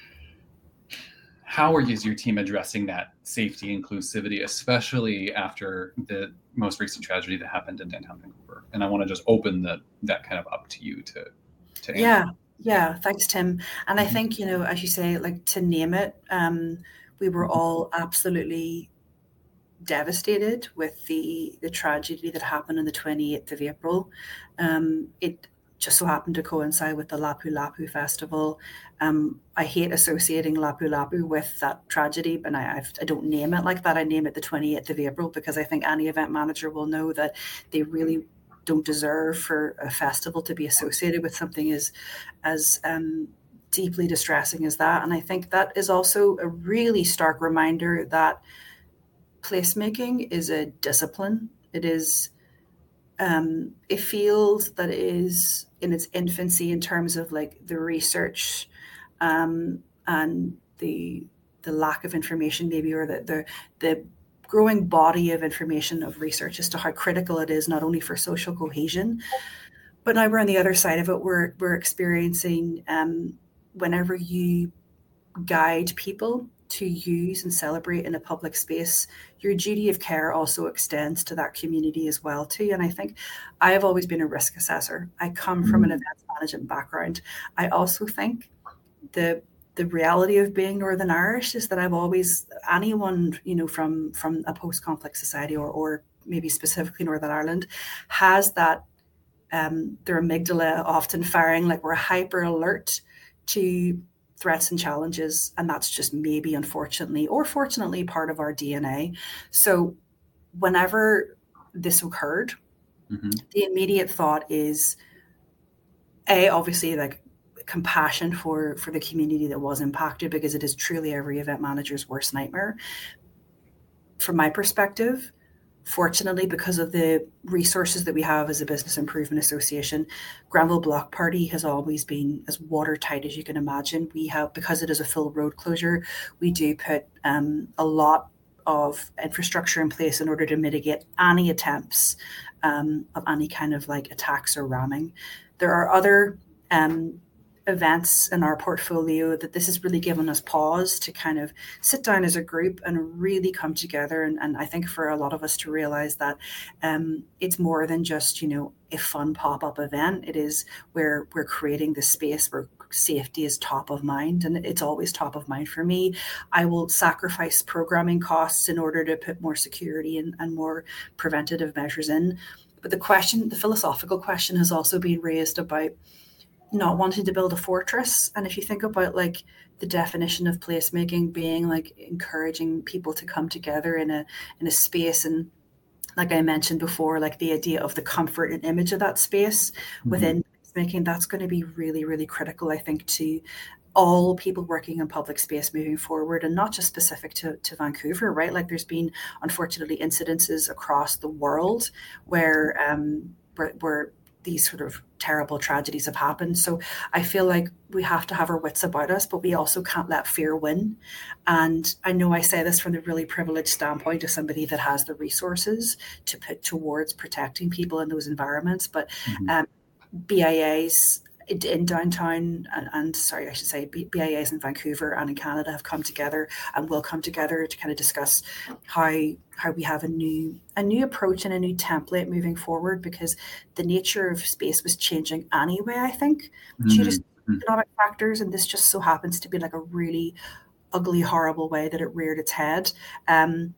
how is your team addressing that safety, inclusivity, especially after the most recent tragedy that happened in downtown Vancouver? And I want to just open the, that kind of up to you to, to answer. Yeah, yeah. Thanks, Tim. And I think, you know, as you say, like to name it, um, we were all absolutely devastated with the, the tragedy that happened on the twenty-eighth of April. Um, it just so happened to coincide with the Lapu Lapu Festival. Um, I hate associating Lapu Lapu with that tragedy, but I, I've, I don't name it like that. I name it the twenty-eighth of April because I think any event manager will know that they really don't deserve for a festival to be associated with something as as um, deeply distressing as that. And I think that is also a really stark reminder that placemaking is a discipline. It is um, a field that is in its infancy in terms of like the research um, and the the lack of information, maybe, or the the the growing body of information of research as to how critical it is, not only for social cohesion, but now we're on the other side of it. We're we're experiencing um, whenever you guide people to use and celebrate in a public space, your duty of care also extends to that community as well too. And I think I have always been a risk assessor. I come mm-hmm. from an events management background. I also think the the reality of being Northern Irish is that I've always, anyone, you know, from from a post-conflict society or or maybe specifically Northern Ireland, has that um, their amygdala often firing, like we're hyper alert to threats and challenges, and that's just maybe unfortunately or fortunately part of our D N A. So whenever this occurred, mm-hmm. the immediate thought is a obviously like compassion for for the community that was impacted, because it is truly every event manager's worst nightmare. From my perspective, fortunately, because of the resources that we have as a business improvement association, Granville Block Party has always been as watertight as you can imagine. We have, because it is a full road closure, we do put um, a lot of infrastructure in place in order to mitigate any attempts um, of any kind of like attacks or ramming. There are other um, events in our portfolio that this has really given us pause to kind of sit down as a group and really come together. And, and I think for a lot of us to realize that um, it's more than just, you know, a fun pop-up event. It is where we're creating this space where safety is top of mind, and it's always top of mind for me. I will sacrifice programming costs in order to put more security and, and more preventative measures in. But the question, the philosophical question has also been raised about not wanting to build a fortress. And if you think about like the definition of placemaking being like encouraging people to come together in a in a space, and like I mentioned before, like the idea of the comfort and image of that space mm-hmm. within placemaking, that's going to be really, really critical, I think, to all people working in public space moving forward, and not just specific to, to Vancouver, right? Like there's been, unfortunately, incidences across the world where um where, where these sort of terrible tragedies have happened. So I feel like we have to have our wits about us, but we also can't let fear win. And I know I say this from the really privileged standpoint of somebody that has the resources to put towards protecting people in those environments, but mm-hmm. um, B I As in downtown and, and sorry, I should say B I As in Vancouver and in Canada have come together and will come together to kind of discuss how how we have a new a new approach and a new template moving forward, because the nature of space was changing anyway, I think, mm-hmm. due to economic factors, and this just so happens to be like a really ugly, horrible way that it reared its head. Um,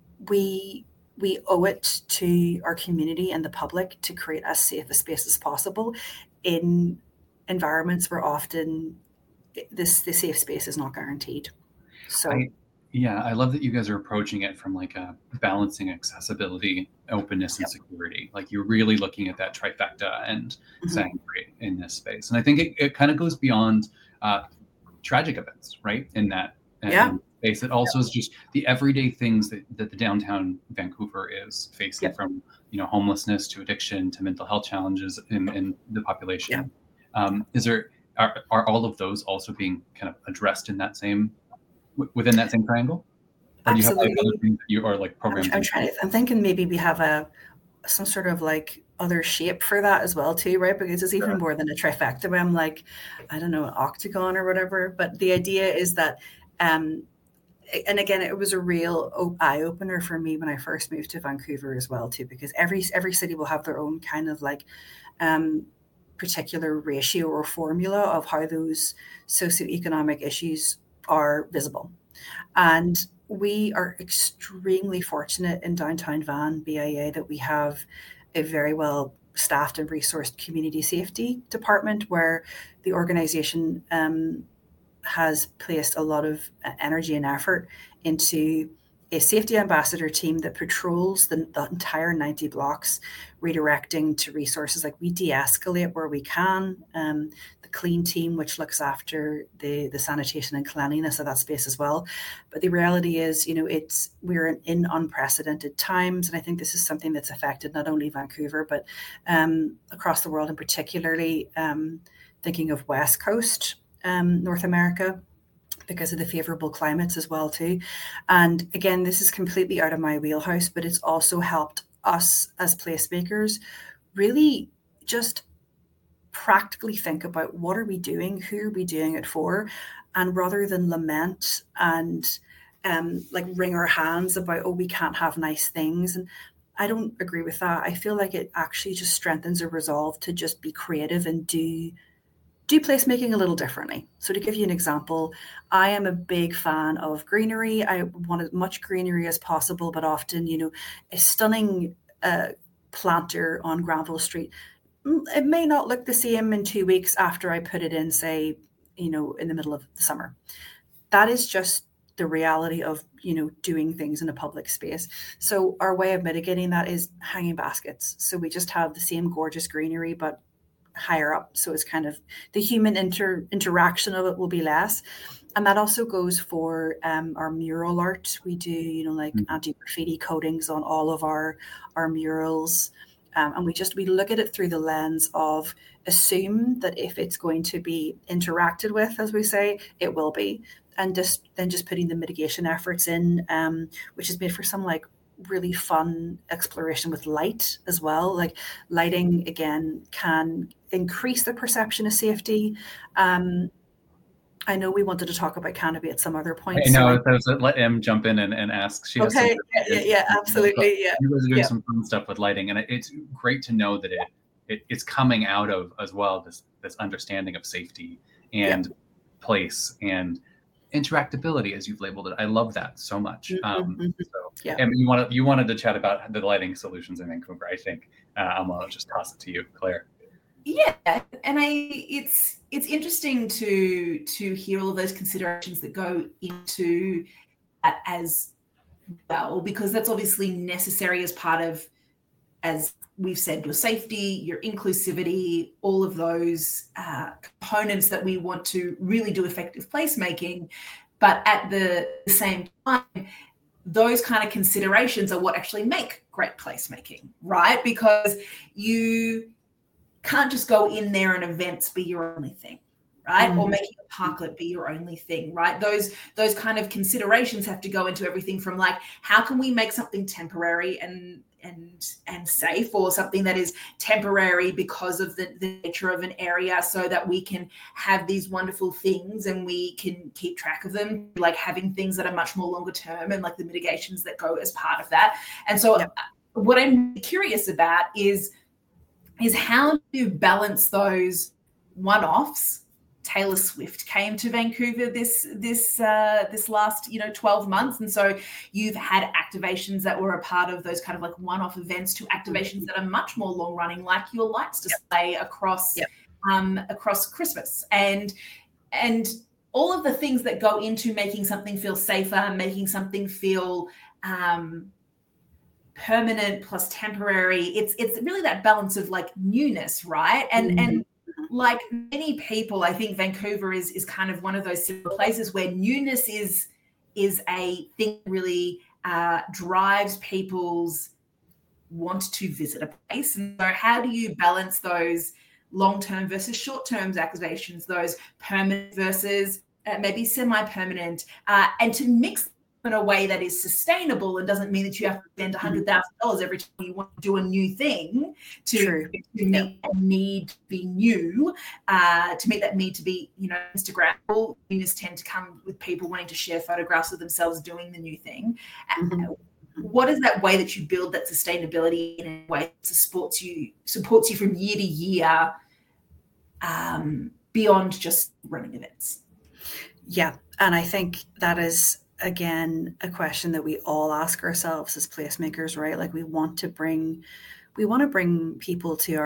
we we owe it to our community and the public to create as safe a space as possible in environments where often this the safe space is not guaranteed. So I, yeah, I love that you guys are approaching it from like a balancing accessibility, openness, and yep. security. Like you're really looking at that trifecta and mm-hmm. saying great in this space. And I think it, it kind of goes beyond uh, tragic events, right? In that yeah. in space. It also yeah. is just the everyday things that, that the downtown Vancouver is facing, yep. from you know homelessness to addiction to mental health challenges in, in the population. Yeah. Um, is there are, are all of those also being kind of addressed in that same within that same triangle? Or do you have like other things that you are like programs? I'm, I'm trying to, I'm thinking maybe we have a some sort of like other shape for that as well too, right? Because it's even sure. more than a trifecta. I'm like, I don't know, an octagon or whatever. But the idea is that um and again, it was a real eye opener for me when I first moved to Vancouver as well too, because every every city will have their own kind of like um, particular ratio or formula of how those socioeconomic issues are visible. And we are extremely fortunate in downtown Van, B I A, that we have a very well staffed and resourced community safety department where the organization um, has placed a lot of energy and effort into a safety ambassador team that patrols the, the entire ninety blocks, redirecting to resources. Like we de-escalate where we can. Um, the clean team, which looks after the, the sanitation and cleanliness of that space as well. But the reality is, you know, it's we're in unprecedented times. And I think this is something that's affected not only Vancouver, but um, across the world, and particularly um, thinking of West Coast, um, North America, because of the favorable climates as well too. And again, this is completely out of my wheelhouse, but it's also helped us as placemakers really just practically think about what are we doing, who are we doing it for, and rather than lament and um, like wring our hands about, oh, we can't have nice things. And I don't agree with that. I feel like it actually just strengthens a resolve to just be creative and do do placemaking a little differently. So to give you an example, I am a big fan of greenery. I want as much greenery as possible, but often, you know, a stunning uh, planter on Granville Street, it may not look the same in two weeks after I put it in, say, you know, in the middle of the summer. That is just the reality of, you know, doing things in a public space. So our way of mitigating that is hanging baskets. So we just have the same gorgeous greenery, but higher up. So it's kind of the human inter interaction of it will be less. And that also goes for um, our mural art. We do, you know, like mm-hmm. anti-graffiti coatings on all of our, our murals. Um, and we just, we look at it through the lens of assume that if it's going to be interacted with, as we say, it will be. And just then just putting the mitigation efforts in, um, which is made for some like really fun exploration with light as well. Like lighting, again, can increase the perception of safety. Um, I know we wanted to talk about canopy at some other point. I know, so so let Em jump in and, and ask. She has okay, yeah, yeah, yeah, absolutely. Yeah. You guys are doing yeah. some fun stuff with lighting, and it, it's great to know that it, it it's coming out of as well this this understanding of safety and yeah. place and interactability, as you've labeled it. I love that so much. Mm-hmm, um, mm-hmm. So, yeah. and you wanted you wanted to chat about the lighting solutions in Vancouver. I think uh, I'm gonna just toss it to you, Claire. Yeah, and I it's it's interesting to to hear all of those considerations that go into that as well, because that's obviously necessary as part of, as we've said, your safety, your inclusivity, all of those uh, components that we want to really do effective placemaking. But at the same time, those kind of considerations are what actually make great placemaking, right? Because you can't just go in there and events be your only thing, right? Mm-hmm. Or making a parklet be your only thing, right? Those those kind of considerations have to go into everything from like, how can we make something temporary and and and safe, or something that is temporary because of the, the nature of an area, so that we can have these wonderful things and we can keep track of them, like having things that are much more longer term and like the mitigations that go as part of that. And so yep. what I'm curious about is is how do you balance those one-offs? Taylor Swift came to Vancouver this this uh, this last you know twelve months, and so you've had activations that were a part of those kind of like one-off events to activations that are much more long-running, like your lights display yep. across yep. um, across Christmas, and and all of the things that go into making something feel safer, making something feel um, permanent plus temporary. It's it's really that balance of like newness, right? And mm-hmm. and like many people, I think Vancouver is is kind of one of those places where newness is is a thing that really uh, drives people's want to visit a place. And so how do you balance those long-term versus short-term activations, those permanent versus uh, maybe semi-permanent, uh, and to mix in a way that is sustainable and doesn't mean that you have to spend one hundred thousand dollars every time you want to do a new thing to, to meet yep. a need to be new, uh, to meet that need to be, you know, Instagrammable. Newness tend to come with people wanting to share photographs of themselves doing the new thing. Mm-hmm. What is that way that you build that sustainability in a way that supports you, supports you from year to year, um, beyond just running events? Yeah, and I think that is, again, a question that we all ask ourselves as placemakers, right? Like we want to bring, we want to bring people to our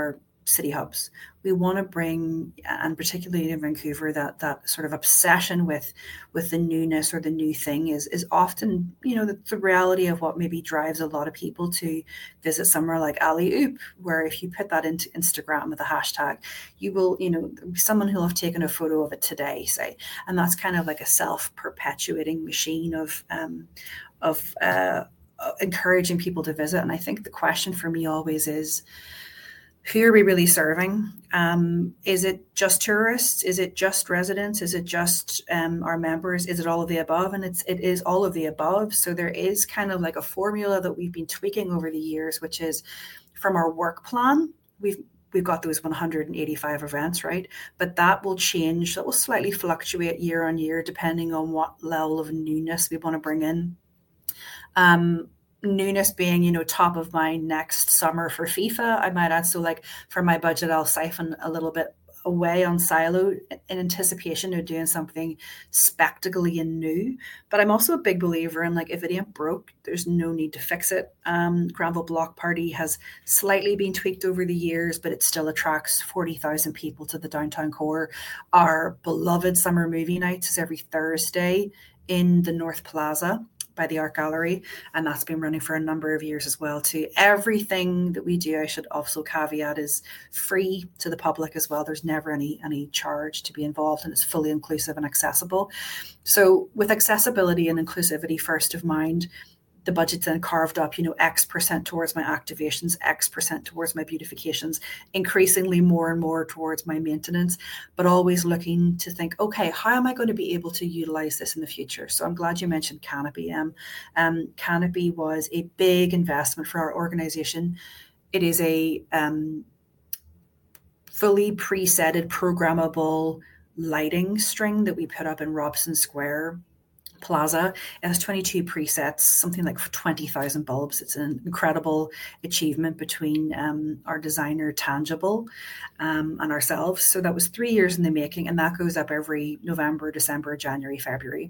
city hubs. We want to bring, and particularly in Vancouver, that that sort of obsession with with the newness or the new thing is is often, you know, the, the reality of what maybe drives a lot of people to visit somewhere like Alley Oop, where if you put that into Instagram with a hashtag, you will, you know, someone who'll have taken a photo of it today, say, and that's kind of like a self-perpetuating machine of um, of uh, encouraging people to visit. And I think the question for me always is, who are we really serving? Um, is it just tourists? Is it just residents? Is it just um, our members? Is it all of the above? And it's it is all of the above. So there is kind of like a formula that we've been tweaking over the years, which is from our work plan. We've we've got those one hundred eighty-five events, right? But that will change. That will slightly fluctuate year on year, depending on what level of newness we want to bring in. Um, newness being, you know, top of mind next summer for FIFA, I might add. So like for my budget, I'll siphon a little bit away on Silo in anticipation of doing something spectacly and new. But I'm also a big believer in, like, if it ain't broke, there's no need to fix it. Um, Granville Block Party has slightly been tweaked over the years, but it still attracts forty thousand people to the downtown core. Our beloved summer movie nights is every Thursday in the North Plaza by the Art Gallery, and that's been running for a number of years as well too. Everything that we do, I should also caveat, is free to the public as well. There's never any any charge to be involved, and it's fully inclusive and accessible. So with accessibility and inclusivity first of mind, the budget's then carved up, you know, X percent towards my activations, X percent towards my beautifications, increasingly more and more towards my maintenance, but always looking to think, okay, how am I going to be able to utilize this in the future? So I'm glad you mentioned Canopy. Um, um, Canopy was a big investment for our organization. It is a um, fully presetted, programmable lighting string that we put up in Robson Square Plaza. It has twenty-two presets, something like twenty thousand bulbs. It's an incredible achievement between um, our designer Tangible um, and ourselves. So that was three years in the making, and that goes up every November, December, January, February.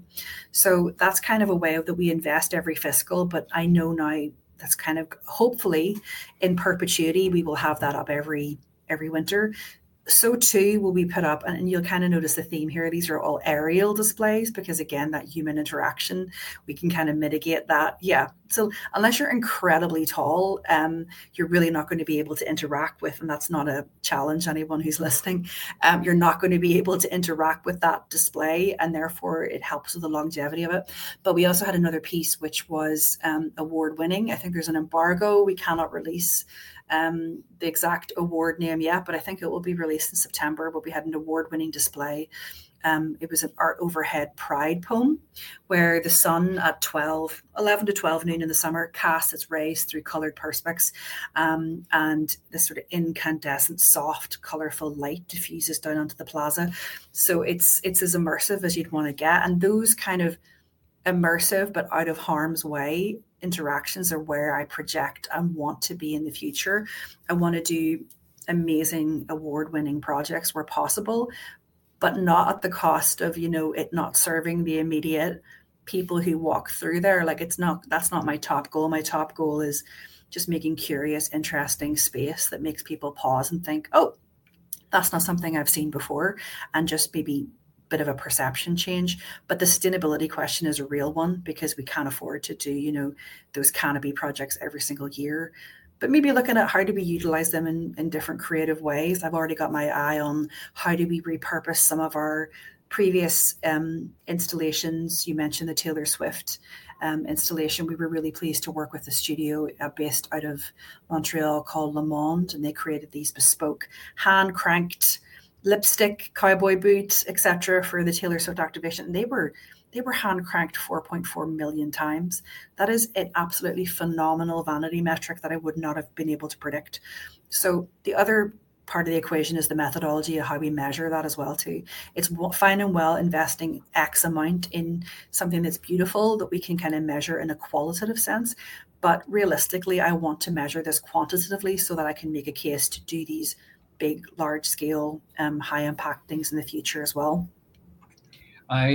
So that's kind of a way that we invest every fiscal, but I know now that's kind of, hopefully in perpetuity, we will have that up every every winter. So too will we put up, and you'll kind of notice the theme here, these are all aerial displays, because again, that human interaction, we can kind of mitigate that. Yeah, so unless you're incredibly tall, um, you're really not going to be able to interact with, and that's not a challenge, anyone who's listening, um, you're not going to be able to interact with that display, and therefore it helps with the longevity of it. But we also had another piece which was um, award winning. I think there's an embargo, we cannot release um the exact award name yet, but I think it will be released in September. But we had an award-winning display. Um, it was an art overhead pride poem where the sun at twelve, eleven to twelve noon in the summer casts its rays through coloured perspex, um, and this sort of incandescent, soft, colourful light diffuses down onto the plaza. So it's it's as immersive as you'd want to get, and those kind of immersive but out of harm's way interactions are where I project and want to be in the future. I want to do amazing award-winning projects where possible, but not at the cost of, you know, it not serving the immediate people who walk through there. Like, it's not, that's not my top goal. My top goal is just making curious, interesting space that makes people pause and think, oh, that's not something I've seen before, and just maybe bit of a perception change. But the sustainability question is a real one, because we can't afford to do, you know, those canopy projects every single year. But maybe looking at how do we utilize them in, in different creative ways. I've already got my eye on how do we repurpose some of our previous um, installations. You mentioned the Taylor Swift um, installation. We were really pleased to work with a studio uh, based out of Montreal called Le Monde, and they created these bespoke hand-cranked lipstick, cowboy boots, et cetera for the Taylor Swift activation. They were they were hand cranked four point four million times. That is an absolutely phenomenal vanity metric that I would not have been able to predict. So the other part of the equation is the methodology of how we measure that as well too. It's fine and well investing X amount in something that's beautiful that we can kind of measure in a qualitative sense. But realistically, I want to measure this quantitatively so that I can make a case to do these big, large scale, um, high impact things in the future as well. I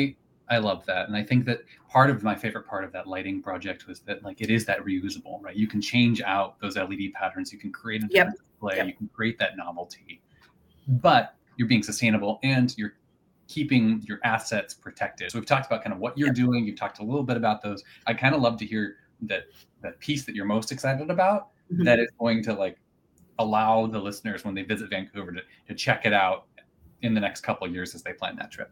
I love that. And I think that part of my favorite part of that lighting project was that like it is that reusable, right? You can change out those L E D patterns, you can create a different Yep. display, Yep. you can create that novelty, but you're being sustainable and you're keeping your assets protected. So we've talked about kind of what you're Yep. doing. You've talked a little bit about those. I kind of love to hear that that piece that you're most excited about, Mhm. that is going to like allow the listeners when they visit Vancouver to, to check it out in the next couple of years as they plan that trip.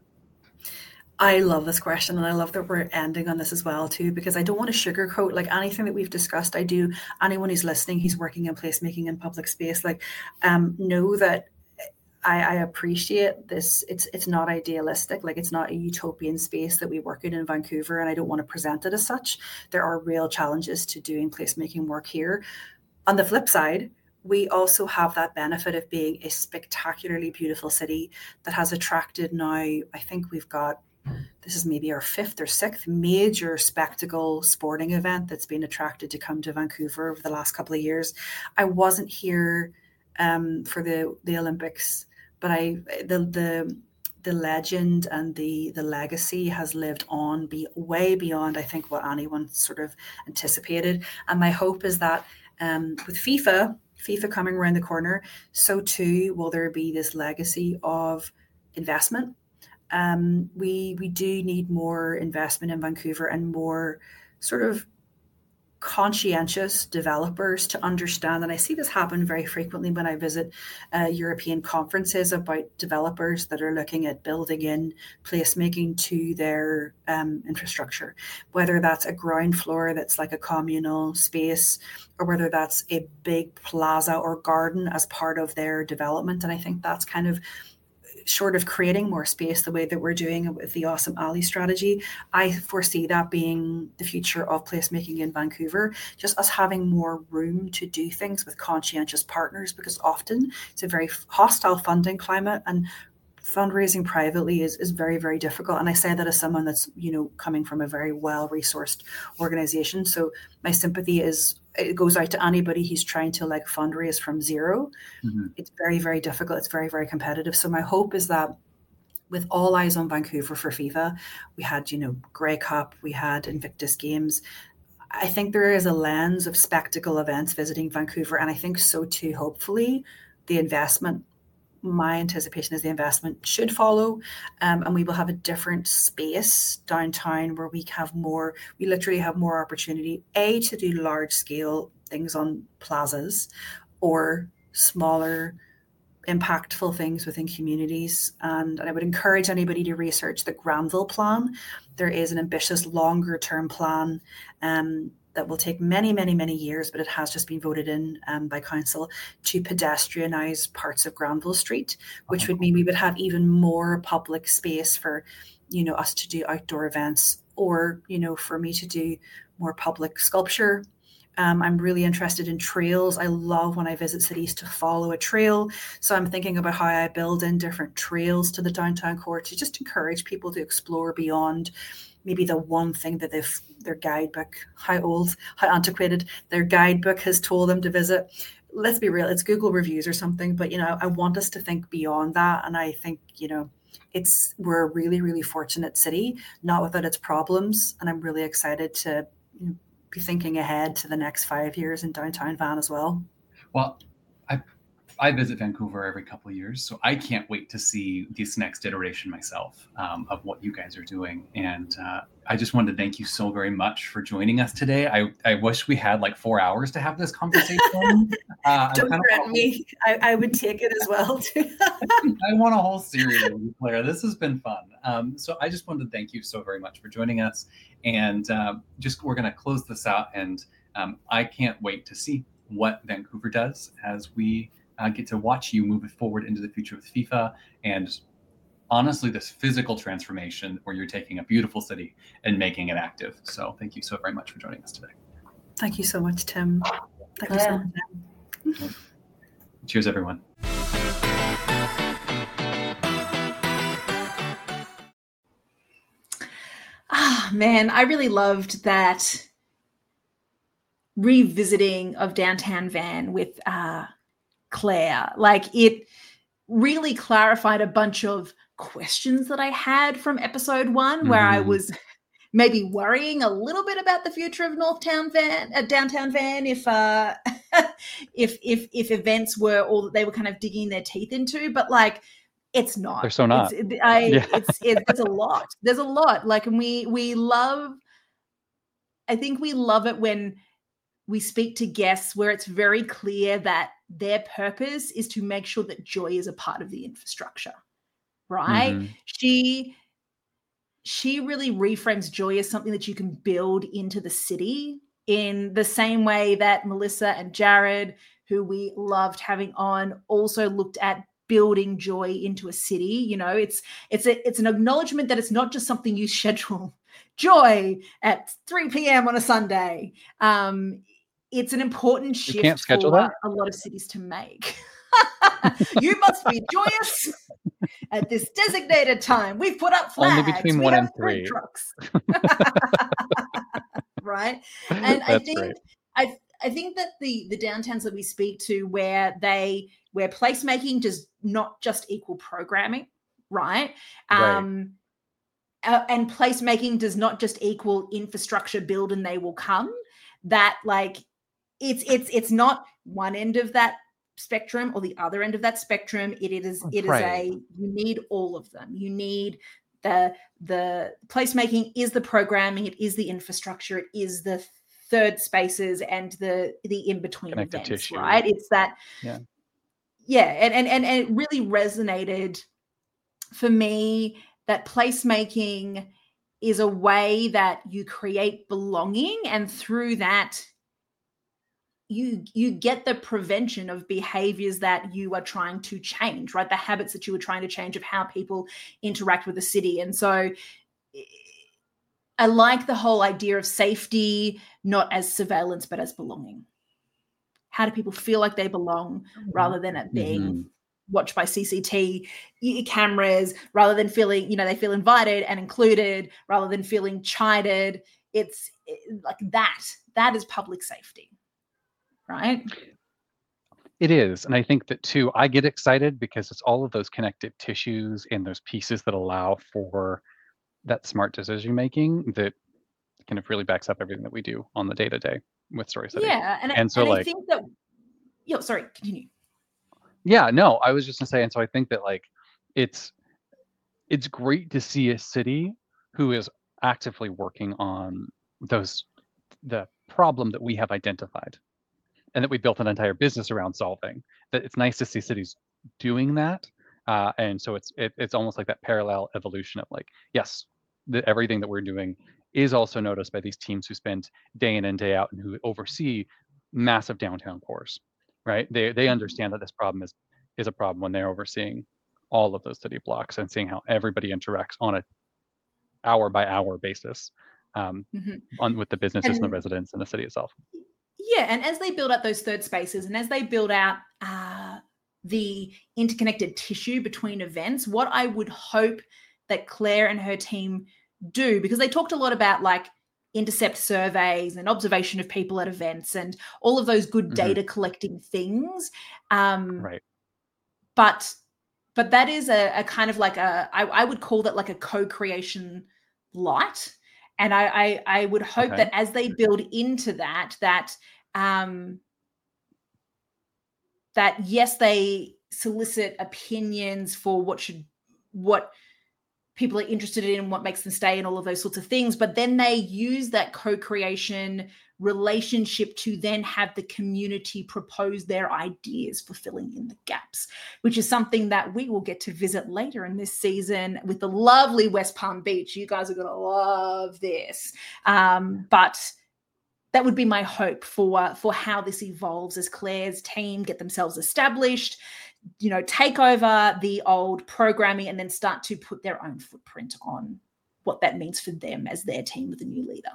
I love this question, and I love that we're ending on this as well too, because I don't want to sugarcoat like anything that we've discussed. I do. Anyone who's listening, who's working in placemaking in public space, like um, know that I, I appreciate this. It's it's not idealistic, like it's not a utopian space that we work in in Vancouver, and I don't want to present it as such. There are real challenges to doing placemaking work here. On the flip side, we also have that benefit of being a spectacularly beautiful city that has attracted now, I think we've got, this is maybe our fifth or sixth major spectacle sporting event that's been attracted to come to Vancouver over the last couple of years. I wasn't here um, for the, the Olympics, but I the the the legend and the the legacy has lived on be way beyond, I think, what anyone sort of anticipated. And my hope is that um, with FIFA, FIFA coming around the corner, so too will there be this legacy of investment. Um, we we do need more investment in Vancouver and more sort of conscientious developers to understand. And I see this happen very frequently when I visit uh, European conferences about developers that are looking at building in placemaking to their um, infrastructure, whether that's a ground floor that's like a communal space, or whether that's a big plaza or garden as part of their development. And I think that's kind of short of creating more space the way that we're doing with the Awesome Alley strategy. I foresee that being the future of placemaking in Vancouver, just us having more room to do things with conscientious partners, because often it's a very hostile funding climate, and fundraising privately is, is very, very difficult. And I say that as someone that's, you know, coming from a very well-resourced organization. So my sympathy is, it goes out to anybody who's trying to like fundraise from zero. Mm-hmm. It's very, very difficult. It's very, very competitive. So my hope is that with all eyes on Vancouver for FIFA, we had, you know, Grey Cup, we had Invictus Games. I think there is a lens of spectacle events visiting Vancouver. And I think so too, hopefully, the investment, my anticipation is the investment should follow, um, and we will have a different space downtown where we have more, we literally have more opportunity, A, to do large scale things on plazas, or smaller, impactful things within communities. And, and I would encourage anybody to research the Granville plan. There is an ambitious longer term plan um, that will take many, many, many years, but it has just been voted in um, by council to pedestrianize parts of Granville Street, which would mean we would have even more public space for, you know, us to do outdoor events, or, you know, for me to do more public sculpture. Um, I'm really interested in trails. I love when I visit cities to follow a trail. So I'm thinking about how I build in different trails to the downtown core to just encourage people to explore beyond maybe the one thing that they've, their guidebook, how old, how antiquated their guidebook has told them to visit. Let's be real, it's Google reviews or something, but, you know, I want us to think beyond that. And I think, you know, it's, we're a really, really fortunate city, not without its problems. And I'm really excited to, you know, be thinking ahead to the next five years in downtown Van as well. Well, I I visit Vancouver every couple of years, so I can't wait to see this next iteration myself um, of what you guys are doing. And uh, I just wanted to thank you so very much for joining us today. I, I wish we had like four hours to have this conversation. Uh, Don't threaten me. I, I would take it as well. I want a whole series of you, Claire. This has been fun. Um, so I just wanted to thank you so very much for joining us. And uh, just we're going to close this out. And um, I can't wait to see what Vancouver does as we Uh, get to watch you move it forward into the future with FIFA, and honestly, this physical transformation where you're taking a beautiful city and making it active. So thank you so very much for joining us today. Thank you so much, Tim. Thank you so much, Tim. Cheers, everyone. Ah, man, I really loved that revisiting of downtown Van with uh, Claire. Like, it really clarified a bunch of questions that I had from episode one, where Mhm. I was maybe worrying a little bit about the future of Northtown Van, uh, downtown Van, if uh, if if if events were all that they were kind of digging their teeth into, but like it's not. They're so not. It's it, I. Yeah. It's it, there's a lot. There's a lot. Like, and we we love. I think we love it when we speak to guests where it's very clear that their purpose is to make sure that joy is a part of the infrastructure, right? Mhm. She she really reframes joy as something that you can build into the city in the same way that Melissa and Jared, who we loved having on, also looked at building joy into a city. You know, it's it's a, it's an acknowledgement that it's not just something you schedule joy at three p.m. on a Sunday. Um, it's an important You shift can't schedule for that? a lot of cities to make. You must be joyous at this designated time. We've put up flags. Only between we one have and food three. trucks. Right? And I That's think great. I I think that the the downtowns that we speak to where they where placemaking does not just equal programming, right? Right. Um uh, and placemaking does not just equal infrastructure build and they will come. That like it's it's it's not one end of that spectrum or the other end of that spectrum. It is it is Right. a you need all of them. You need the the placemaking is the programming, it is the infrastructure, it is the third spaces and the the in-between Connective events, tissue. right? It's that Yeah. yeah, and and and, and it really resonated for me that placemaking is a way that you create belonging, and through that you you get the prevention of behaviors that you are trying to change, right? The habits that you were trying to change of how people interact with the city. And so I like the whole idea of safety, not as surveillance, but as belonging. How do people feel like they belong rather than it being Mhm. watched by C C T V cameras, rather than feeling, you know, they feel invited and included, rather than feeling chided. It's it, like that. That is public safety, right? It is. And I think that too, I get excited because it's all of those connective tissues and those pieces that allow for that smart decision making that kind of really backs up everything that we do on the day to day with Story City. Yeah, and I, And so and I like, think that. Yeah, sorry, continue. yeah, no, I was just gonna say, and so I think that like it's it's great to see a city who is actively working on those the problem that we have identified and that we built an entire business around solving. That it's nice to see cities doing that. Uh, and so it's it, it's almost like that parallel evolution of like, yes, the, everything that we're doing is also noticed by these teams who spend day in and day out and who oversee massive downtown cores, right? They they understand that this problem is is a problem when they're overseeing all of those city blocks and seeing how everybody interacts on a hour by hour basis um, Mhm. on with the businesses and the And- residents in the city itself. Yeah, and as they build out those third spaces and as they build out uh, the interconnected tissue between events, what I would hope that Claire and her team do, because they talked a lot about like intercept surveys and observation of people at events and all of those good Mhm. data collecting things. Um, Right. But but that is a, a kind of like a I, I would call that like a co-creation light. And I, I, I would hope Okay. that as they build into that, that um, that yes, they solicit opinions for what should what people are interested in and what makes them stay and all of those sorts of things, but then they use that co-creation relationship to then have the community propose their ideas for filling in the gaps, which is something that we will get to visit later in this season with the lovely West Palm Beach. You guys are going to love this. Um, but that would be my hope for, for how this evolves as Claire's team get themselves established, you know, take over the old programming and then start to put their own footprint on what that means for them as their team with a new leader.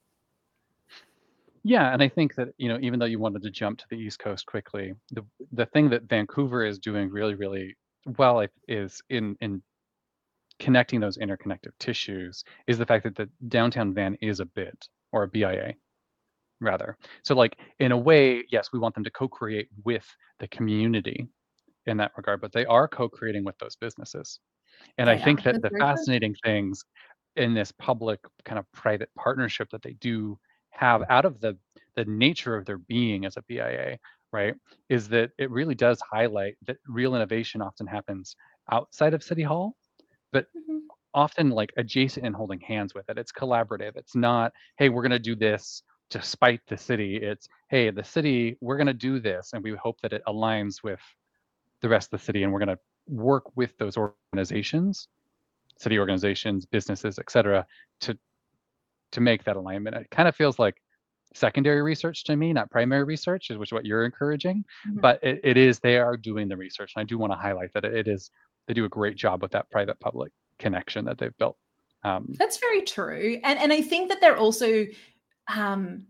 Yeah, and I think that, you know, even though you wanted to jump to the East Coast quickly, the the thing that Vancouver is doing really, really well like, is in in connecting those interconnective tissues is the fact that the downtown van is a bid or a B I A rather. So like in a way, yes, we want them to co-create with the community in that regard, but they are co-creating with those businesses. And They I think are. that That's the very true. fascinating things in this public kind of private partnership that they do have out of the the nature of their being as a B I A, right, is that it really does highlight that real innovation often happens outside of City Hall, but Mhm. often like adjacent and holding hands with it. It's collaborative. It's not, hey, we're going to do this to spite the city. It's, hey, the city, we're going to do this, and we hope that it aligns with the rest of the city, and we're going to work with those organizations, city organizations, businesses, et cetera, to to make that alignment. It kind of feels like secondary research to me, not primary research, which is what you're encouraging. Mhm. But it, it is, they are doing the research. And I do want to highlight that it is, they do a great job with that private public connection that they've built. Um, That's very true. And and I think that they're also um,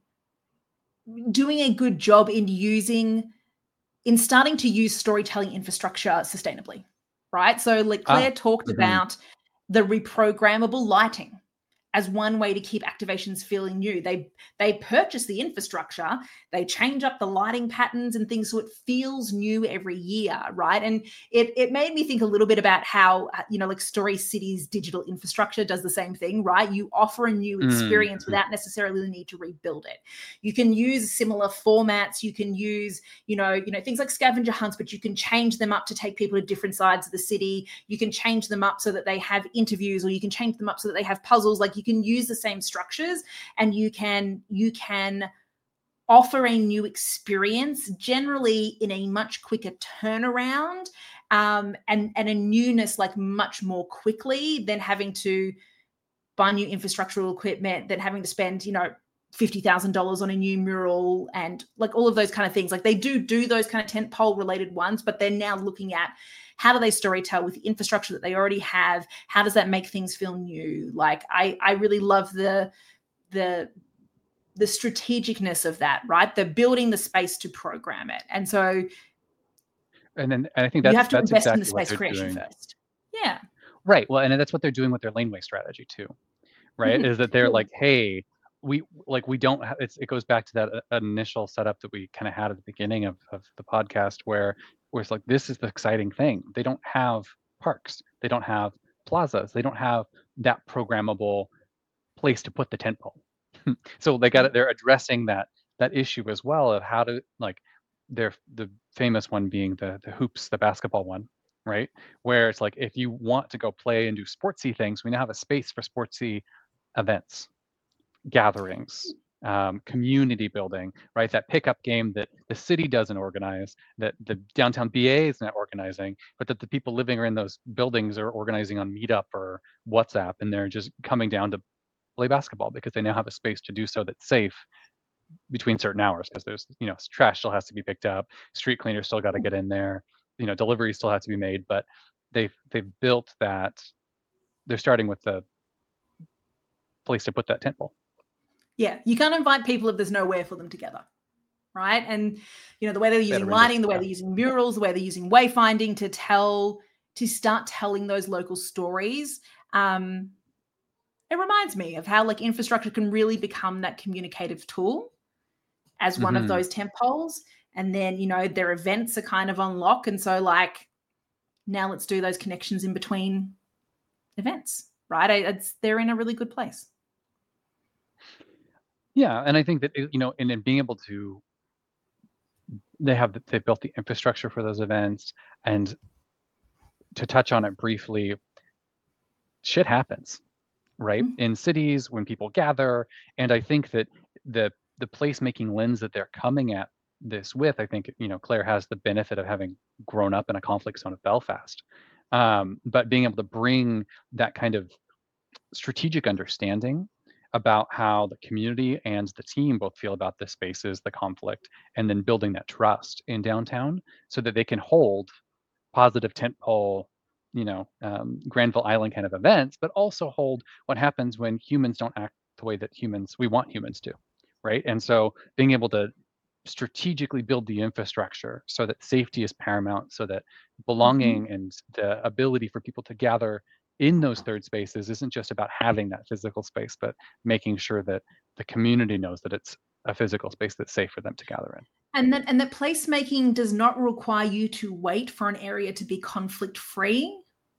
doing a good job in using, in starting to use storytelling infrastructure sustainably, right? So like ah, Claire talked mhm. about the reprogrammable lighting as one way to keep activations feeling new. They they purchase the infrastructure, they change up the lighting patterns and things so it feels new every year, right? And it it made me think a little bit about how, you know, like Story City's digital infrastructure does the same thing, right? You offer a new experience Mm-hmm. without necessarily the need to rebuild it. You can use similar formats, you can use, you know, you know, things like scavenger hunts, but you can change them up to take people to different sides of the city. You can change them up so that they have interviews, or you can change them up so that they have puzzles. Like you can use the same structures, and you can you can offer a new experience, generally in a much quicker turnaround, um, and and a newness like much more quickly than having to buy new infrastructural equipment, than having to spend, you know, fifty thousand dollars on a new mural and like all of those kind of things. Like they do do those kind of tentpole related ones, but they're now looking at how do they storytell with the infrastructure that they already have? How does that make things feel new? Like I, I really love the, the, the strategicness of that, right? They're building the space to program it. And so And then and I think you that's have to that's invest in the exactly what space they're creation doing. first. Yeah. Right. Well, and that's what they're doing with their laneway strategy too, right? Mhm. Is that they're Yeah. like, hey, we like we don't have, it's, it goes back to that uh, initial setup that we kind of had at the beginning of, of the podcast, where where it's like, this is the exciting thing. They don't have parks, they don't have plazas, they don't have that programmable place to put the tentpole. So they got it. They're addressing that that issue as well of how to, like, they're the famous one being the the hoops, the basketball one, right? Where it's like, if you want to go play and do sportsy things, we now have a space for sportsy events, gatherings, um, community building, right? That pickup game that the city doesn't organize, that the downtown B A is not organizing, but that the people living in those buildings are organizing on Meetup or WhatsApp, and they're just coming down to play basketball because they now have a space to do so that's safe between certain hours, because there's, you know, trash still has to be picked up, street cleaners still got to get in there, you know, deliveries still have to be made, but they've they've built that. They're starting with the place to put that tent pole. Yeah, you can't invite people if there's nowhere for them to gather, right? And you know, the way they're using Better lighting, the way yeah. they're using murals, the way they're using wayfinding to tell, to start telling those local stories. Um, it reminds me of how like infrastructure can really become that communicative tool as one Mm-hmm. of those tent poles. And then, you know, their events are kind of on lock. And so like, now let's do those connections in between events, right? It's, they're in a really good place. Yeah, and I think that, you know, and in being able to, they have they built the infrastructure for those events, and to touch on it briefly, shit happens, right? Mm-hmm. In cities when people gather, and I think that the the placemaking lens that they're coming at this with, I think, you know, Claire has the benefit of having grown up in a conflict zone of Belfast, um, but being able to bring that kind of strategic understanding about how the community and the team both feel about the spaces, the conflict, and then building that trust in downtown so that they can hold positive tentpole, you know, um, Granville Island kind of events, but also hold what happens when humans don't act the way that humans, we want humans to, right? And so being able to strategically build the infrastructure so that safety is paramount, so that belonging Mm-hmm. and the ability for people to gather in those third spaces isn't just about having that physical space, but making sure that the community knows that it's a physical space that's safe for them to gather in. And that and that placemaking does not require you to wait for an area to be conflict free,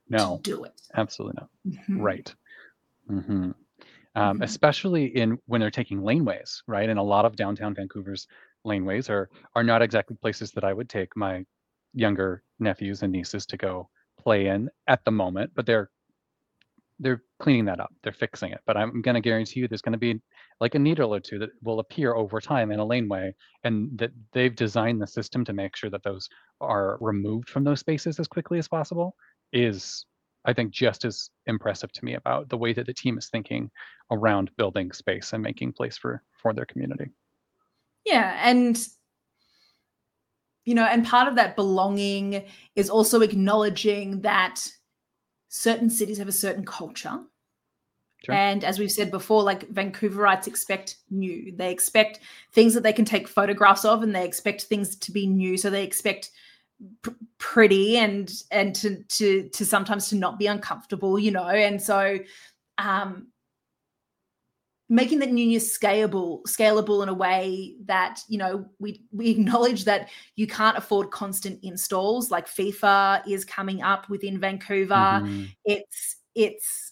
No, to do it. Absolutely not. Mm-hmm. Right. Mm-hmm. Um, mm-hmm. Especially in when they're taking laneways, right? And a lot of downtown Vancouver's laneways are are not exactly places that I would take my younger nephews and nieces to go play in at the moment, but they're they're cleaning that up. They're fixing it. But I'm going to guarantee you there's going to be like a needle or two that will appear over time in a laneway, and that they've designed the system to make sure that those are removed from those spaces as quickly as possible is, I think, just as impressive to me about the way that the team is thinking around building space and making place for, for their community. Yeah. And, you know, and part of that belonging is also acknowledging that certain cities have a certain culture. Sure. And as we've said before, like Vancouverites expect new. They expect things that they can take photographs of, and they expect things to be new. So they expect pr- pretty and and to to to sometimes to not be uncomfortable, you know. And so um, making that newness scalable, scalable in a way that, you know, we we acknowledge that you can't afford constant installs. Like FIFA is coming up within Vancouver. Mm-hmm. It's it's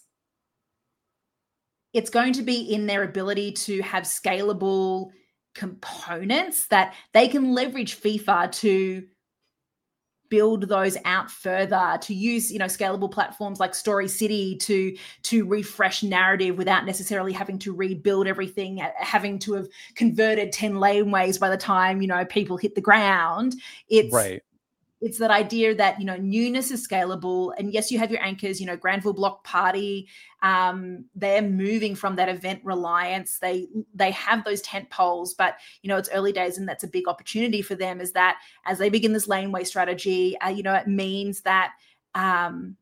it's going to be in their ability to have scalable components that they can leverage FIFA to build those out further, to use, you know, scalable platforms like Story City to to refresh narrative without necessarily having to rebuild everything, having to have converted ten laneways by the time, you know, people hit the ground. It's right. It's that idea that, you know, newness is scalable. And yes, you have your anchors, you know, Granville Block Party. Um, they're moving from that event reliance. They they have those tent poles, but, you know, it's early days, and that's a big opportunity for them, is that as they begin this laneway strategy, uh, you know, it means that um,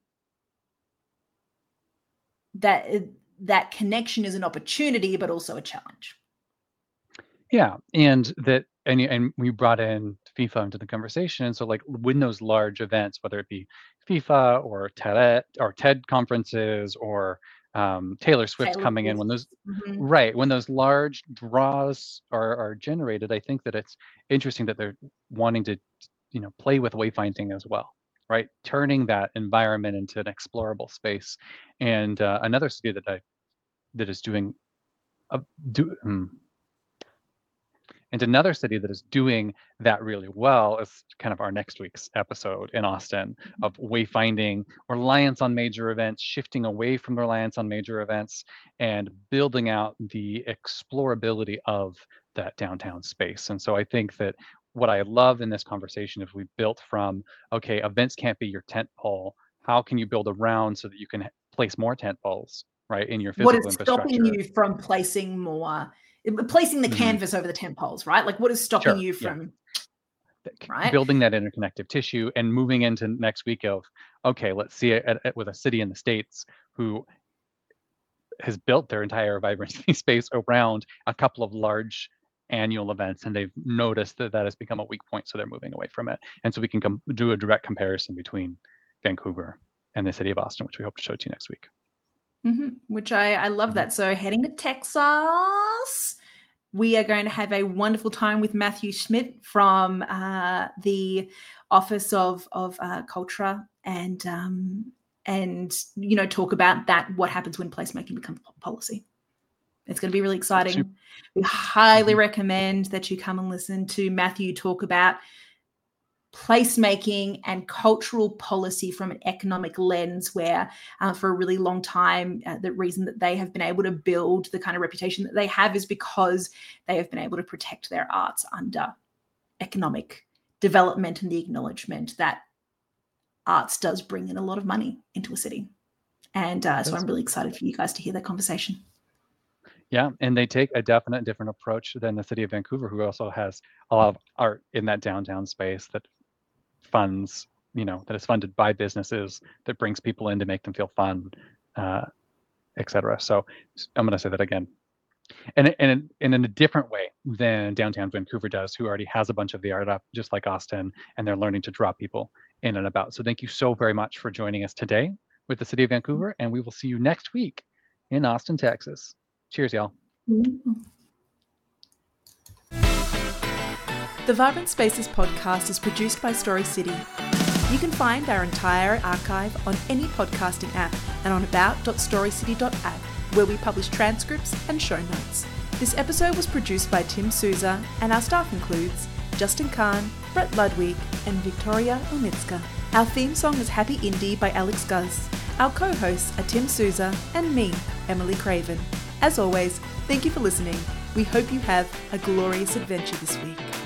that that connection is an opportunity, but also a challenge. Yeah, and that and and we brought in FIFA into the conversation. And so, like, when those large events, whether it be FIFA or TED or TED conferences or um, Taylor Swift Taylor coming Swift. in, when those mm-hmm. right when those large draws are are generated, I think that it's interesting that they're wanting to, you know, play with wayfinding as well, right? Turning that environment into an explorable space. And uh, another city that I that is doing a do. Um, And another city that is doing that really well is kind of our next week's episode in Austin, of wayfinding, reliance on major events, shifting away from reliance on major events, and building out the explorability of that downtown space. And so I think that what I love in this conversation is we built from, okay, events can't be your tent pole. How can you build around so that you can place more tent poles, right, in your physical infrastructure? What is stopping you from placing more? Placing the canvas mm-hmm. over the tent poles, right? Like, what is stopping sure, you from yeah. right? building that interconnective tissue and moving into next week of, okay, let's see it at, at, with a city in the States who has built their entire vibrancy space around a couple of large annual events, and they've noticed that that has become a weak point, so they're moving away from it. And so we can com- do a direct comparison between Vancouver and the city of Austin, which we hope to show to you next week. Mm-hmm. Which I, I love mm-hmm. that. So heading to Texas, we are going to have a wonderful time with Matthew Schmidt from uh, the Office of of uh, Culture, and um, and you know, talk about that, what happens when placemaking becomes policy. It's going to be really exciting. We highly mm-hmm. recommend that you come and listen to Matthew talk about placemaking and cultural policy from an economic lens, where uh, for a really long time, uh, the reason that they have been able to build the kind of reputation that they have is because they have been able to protect their arts under economic development and the acknowledgement that arts does bring in a lot of money into a city. And uh, so I'm really excited for you guys to hear that conversation. Yeah, and they take a definite different approach than the city of Vancouver, who also has a lot of art in that downtown space that funds, you know, that is funded by businesses, that brings people in to make them feel fun, uh, et cetera. So I'm going to say that again. And, and, and in a different way than downtown Vancouver does, who already has a bunch of the art up, just like Austin, and they're learning to draw people in and about. So thank you so very much for joining us today with the city of Vancouver, and we will see you next week in Austin, Texas. Cheers, y'all. Mm-hmm. The Vibrant Spaces podcast is produced by Story City. You can find our entire archive on any podcasting app and on about dot story city dot app, where we publish transcripts and show notes. This episode was produced by Tim Souza, and our staff includes Justin Kahn, Brett Ludwig, and Victoria Omitska. Our theme song is Happy Indie by Alex Guz. Our co-hosts are Tim Souza and me, Emily Craven. As always, thank you for listening. We hope you have a glorious adventure this week.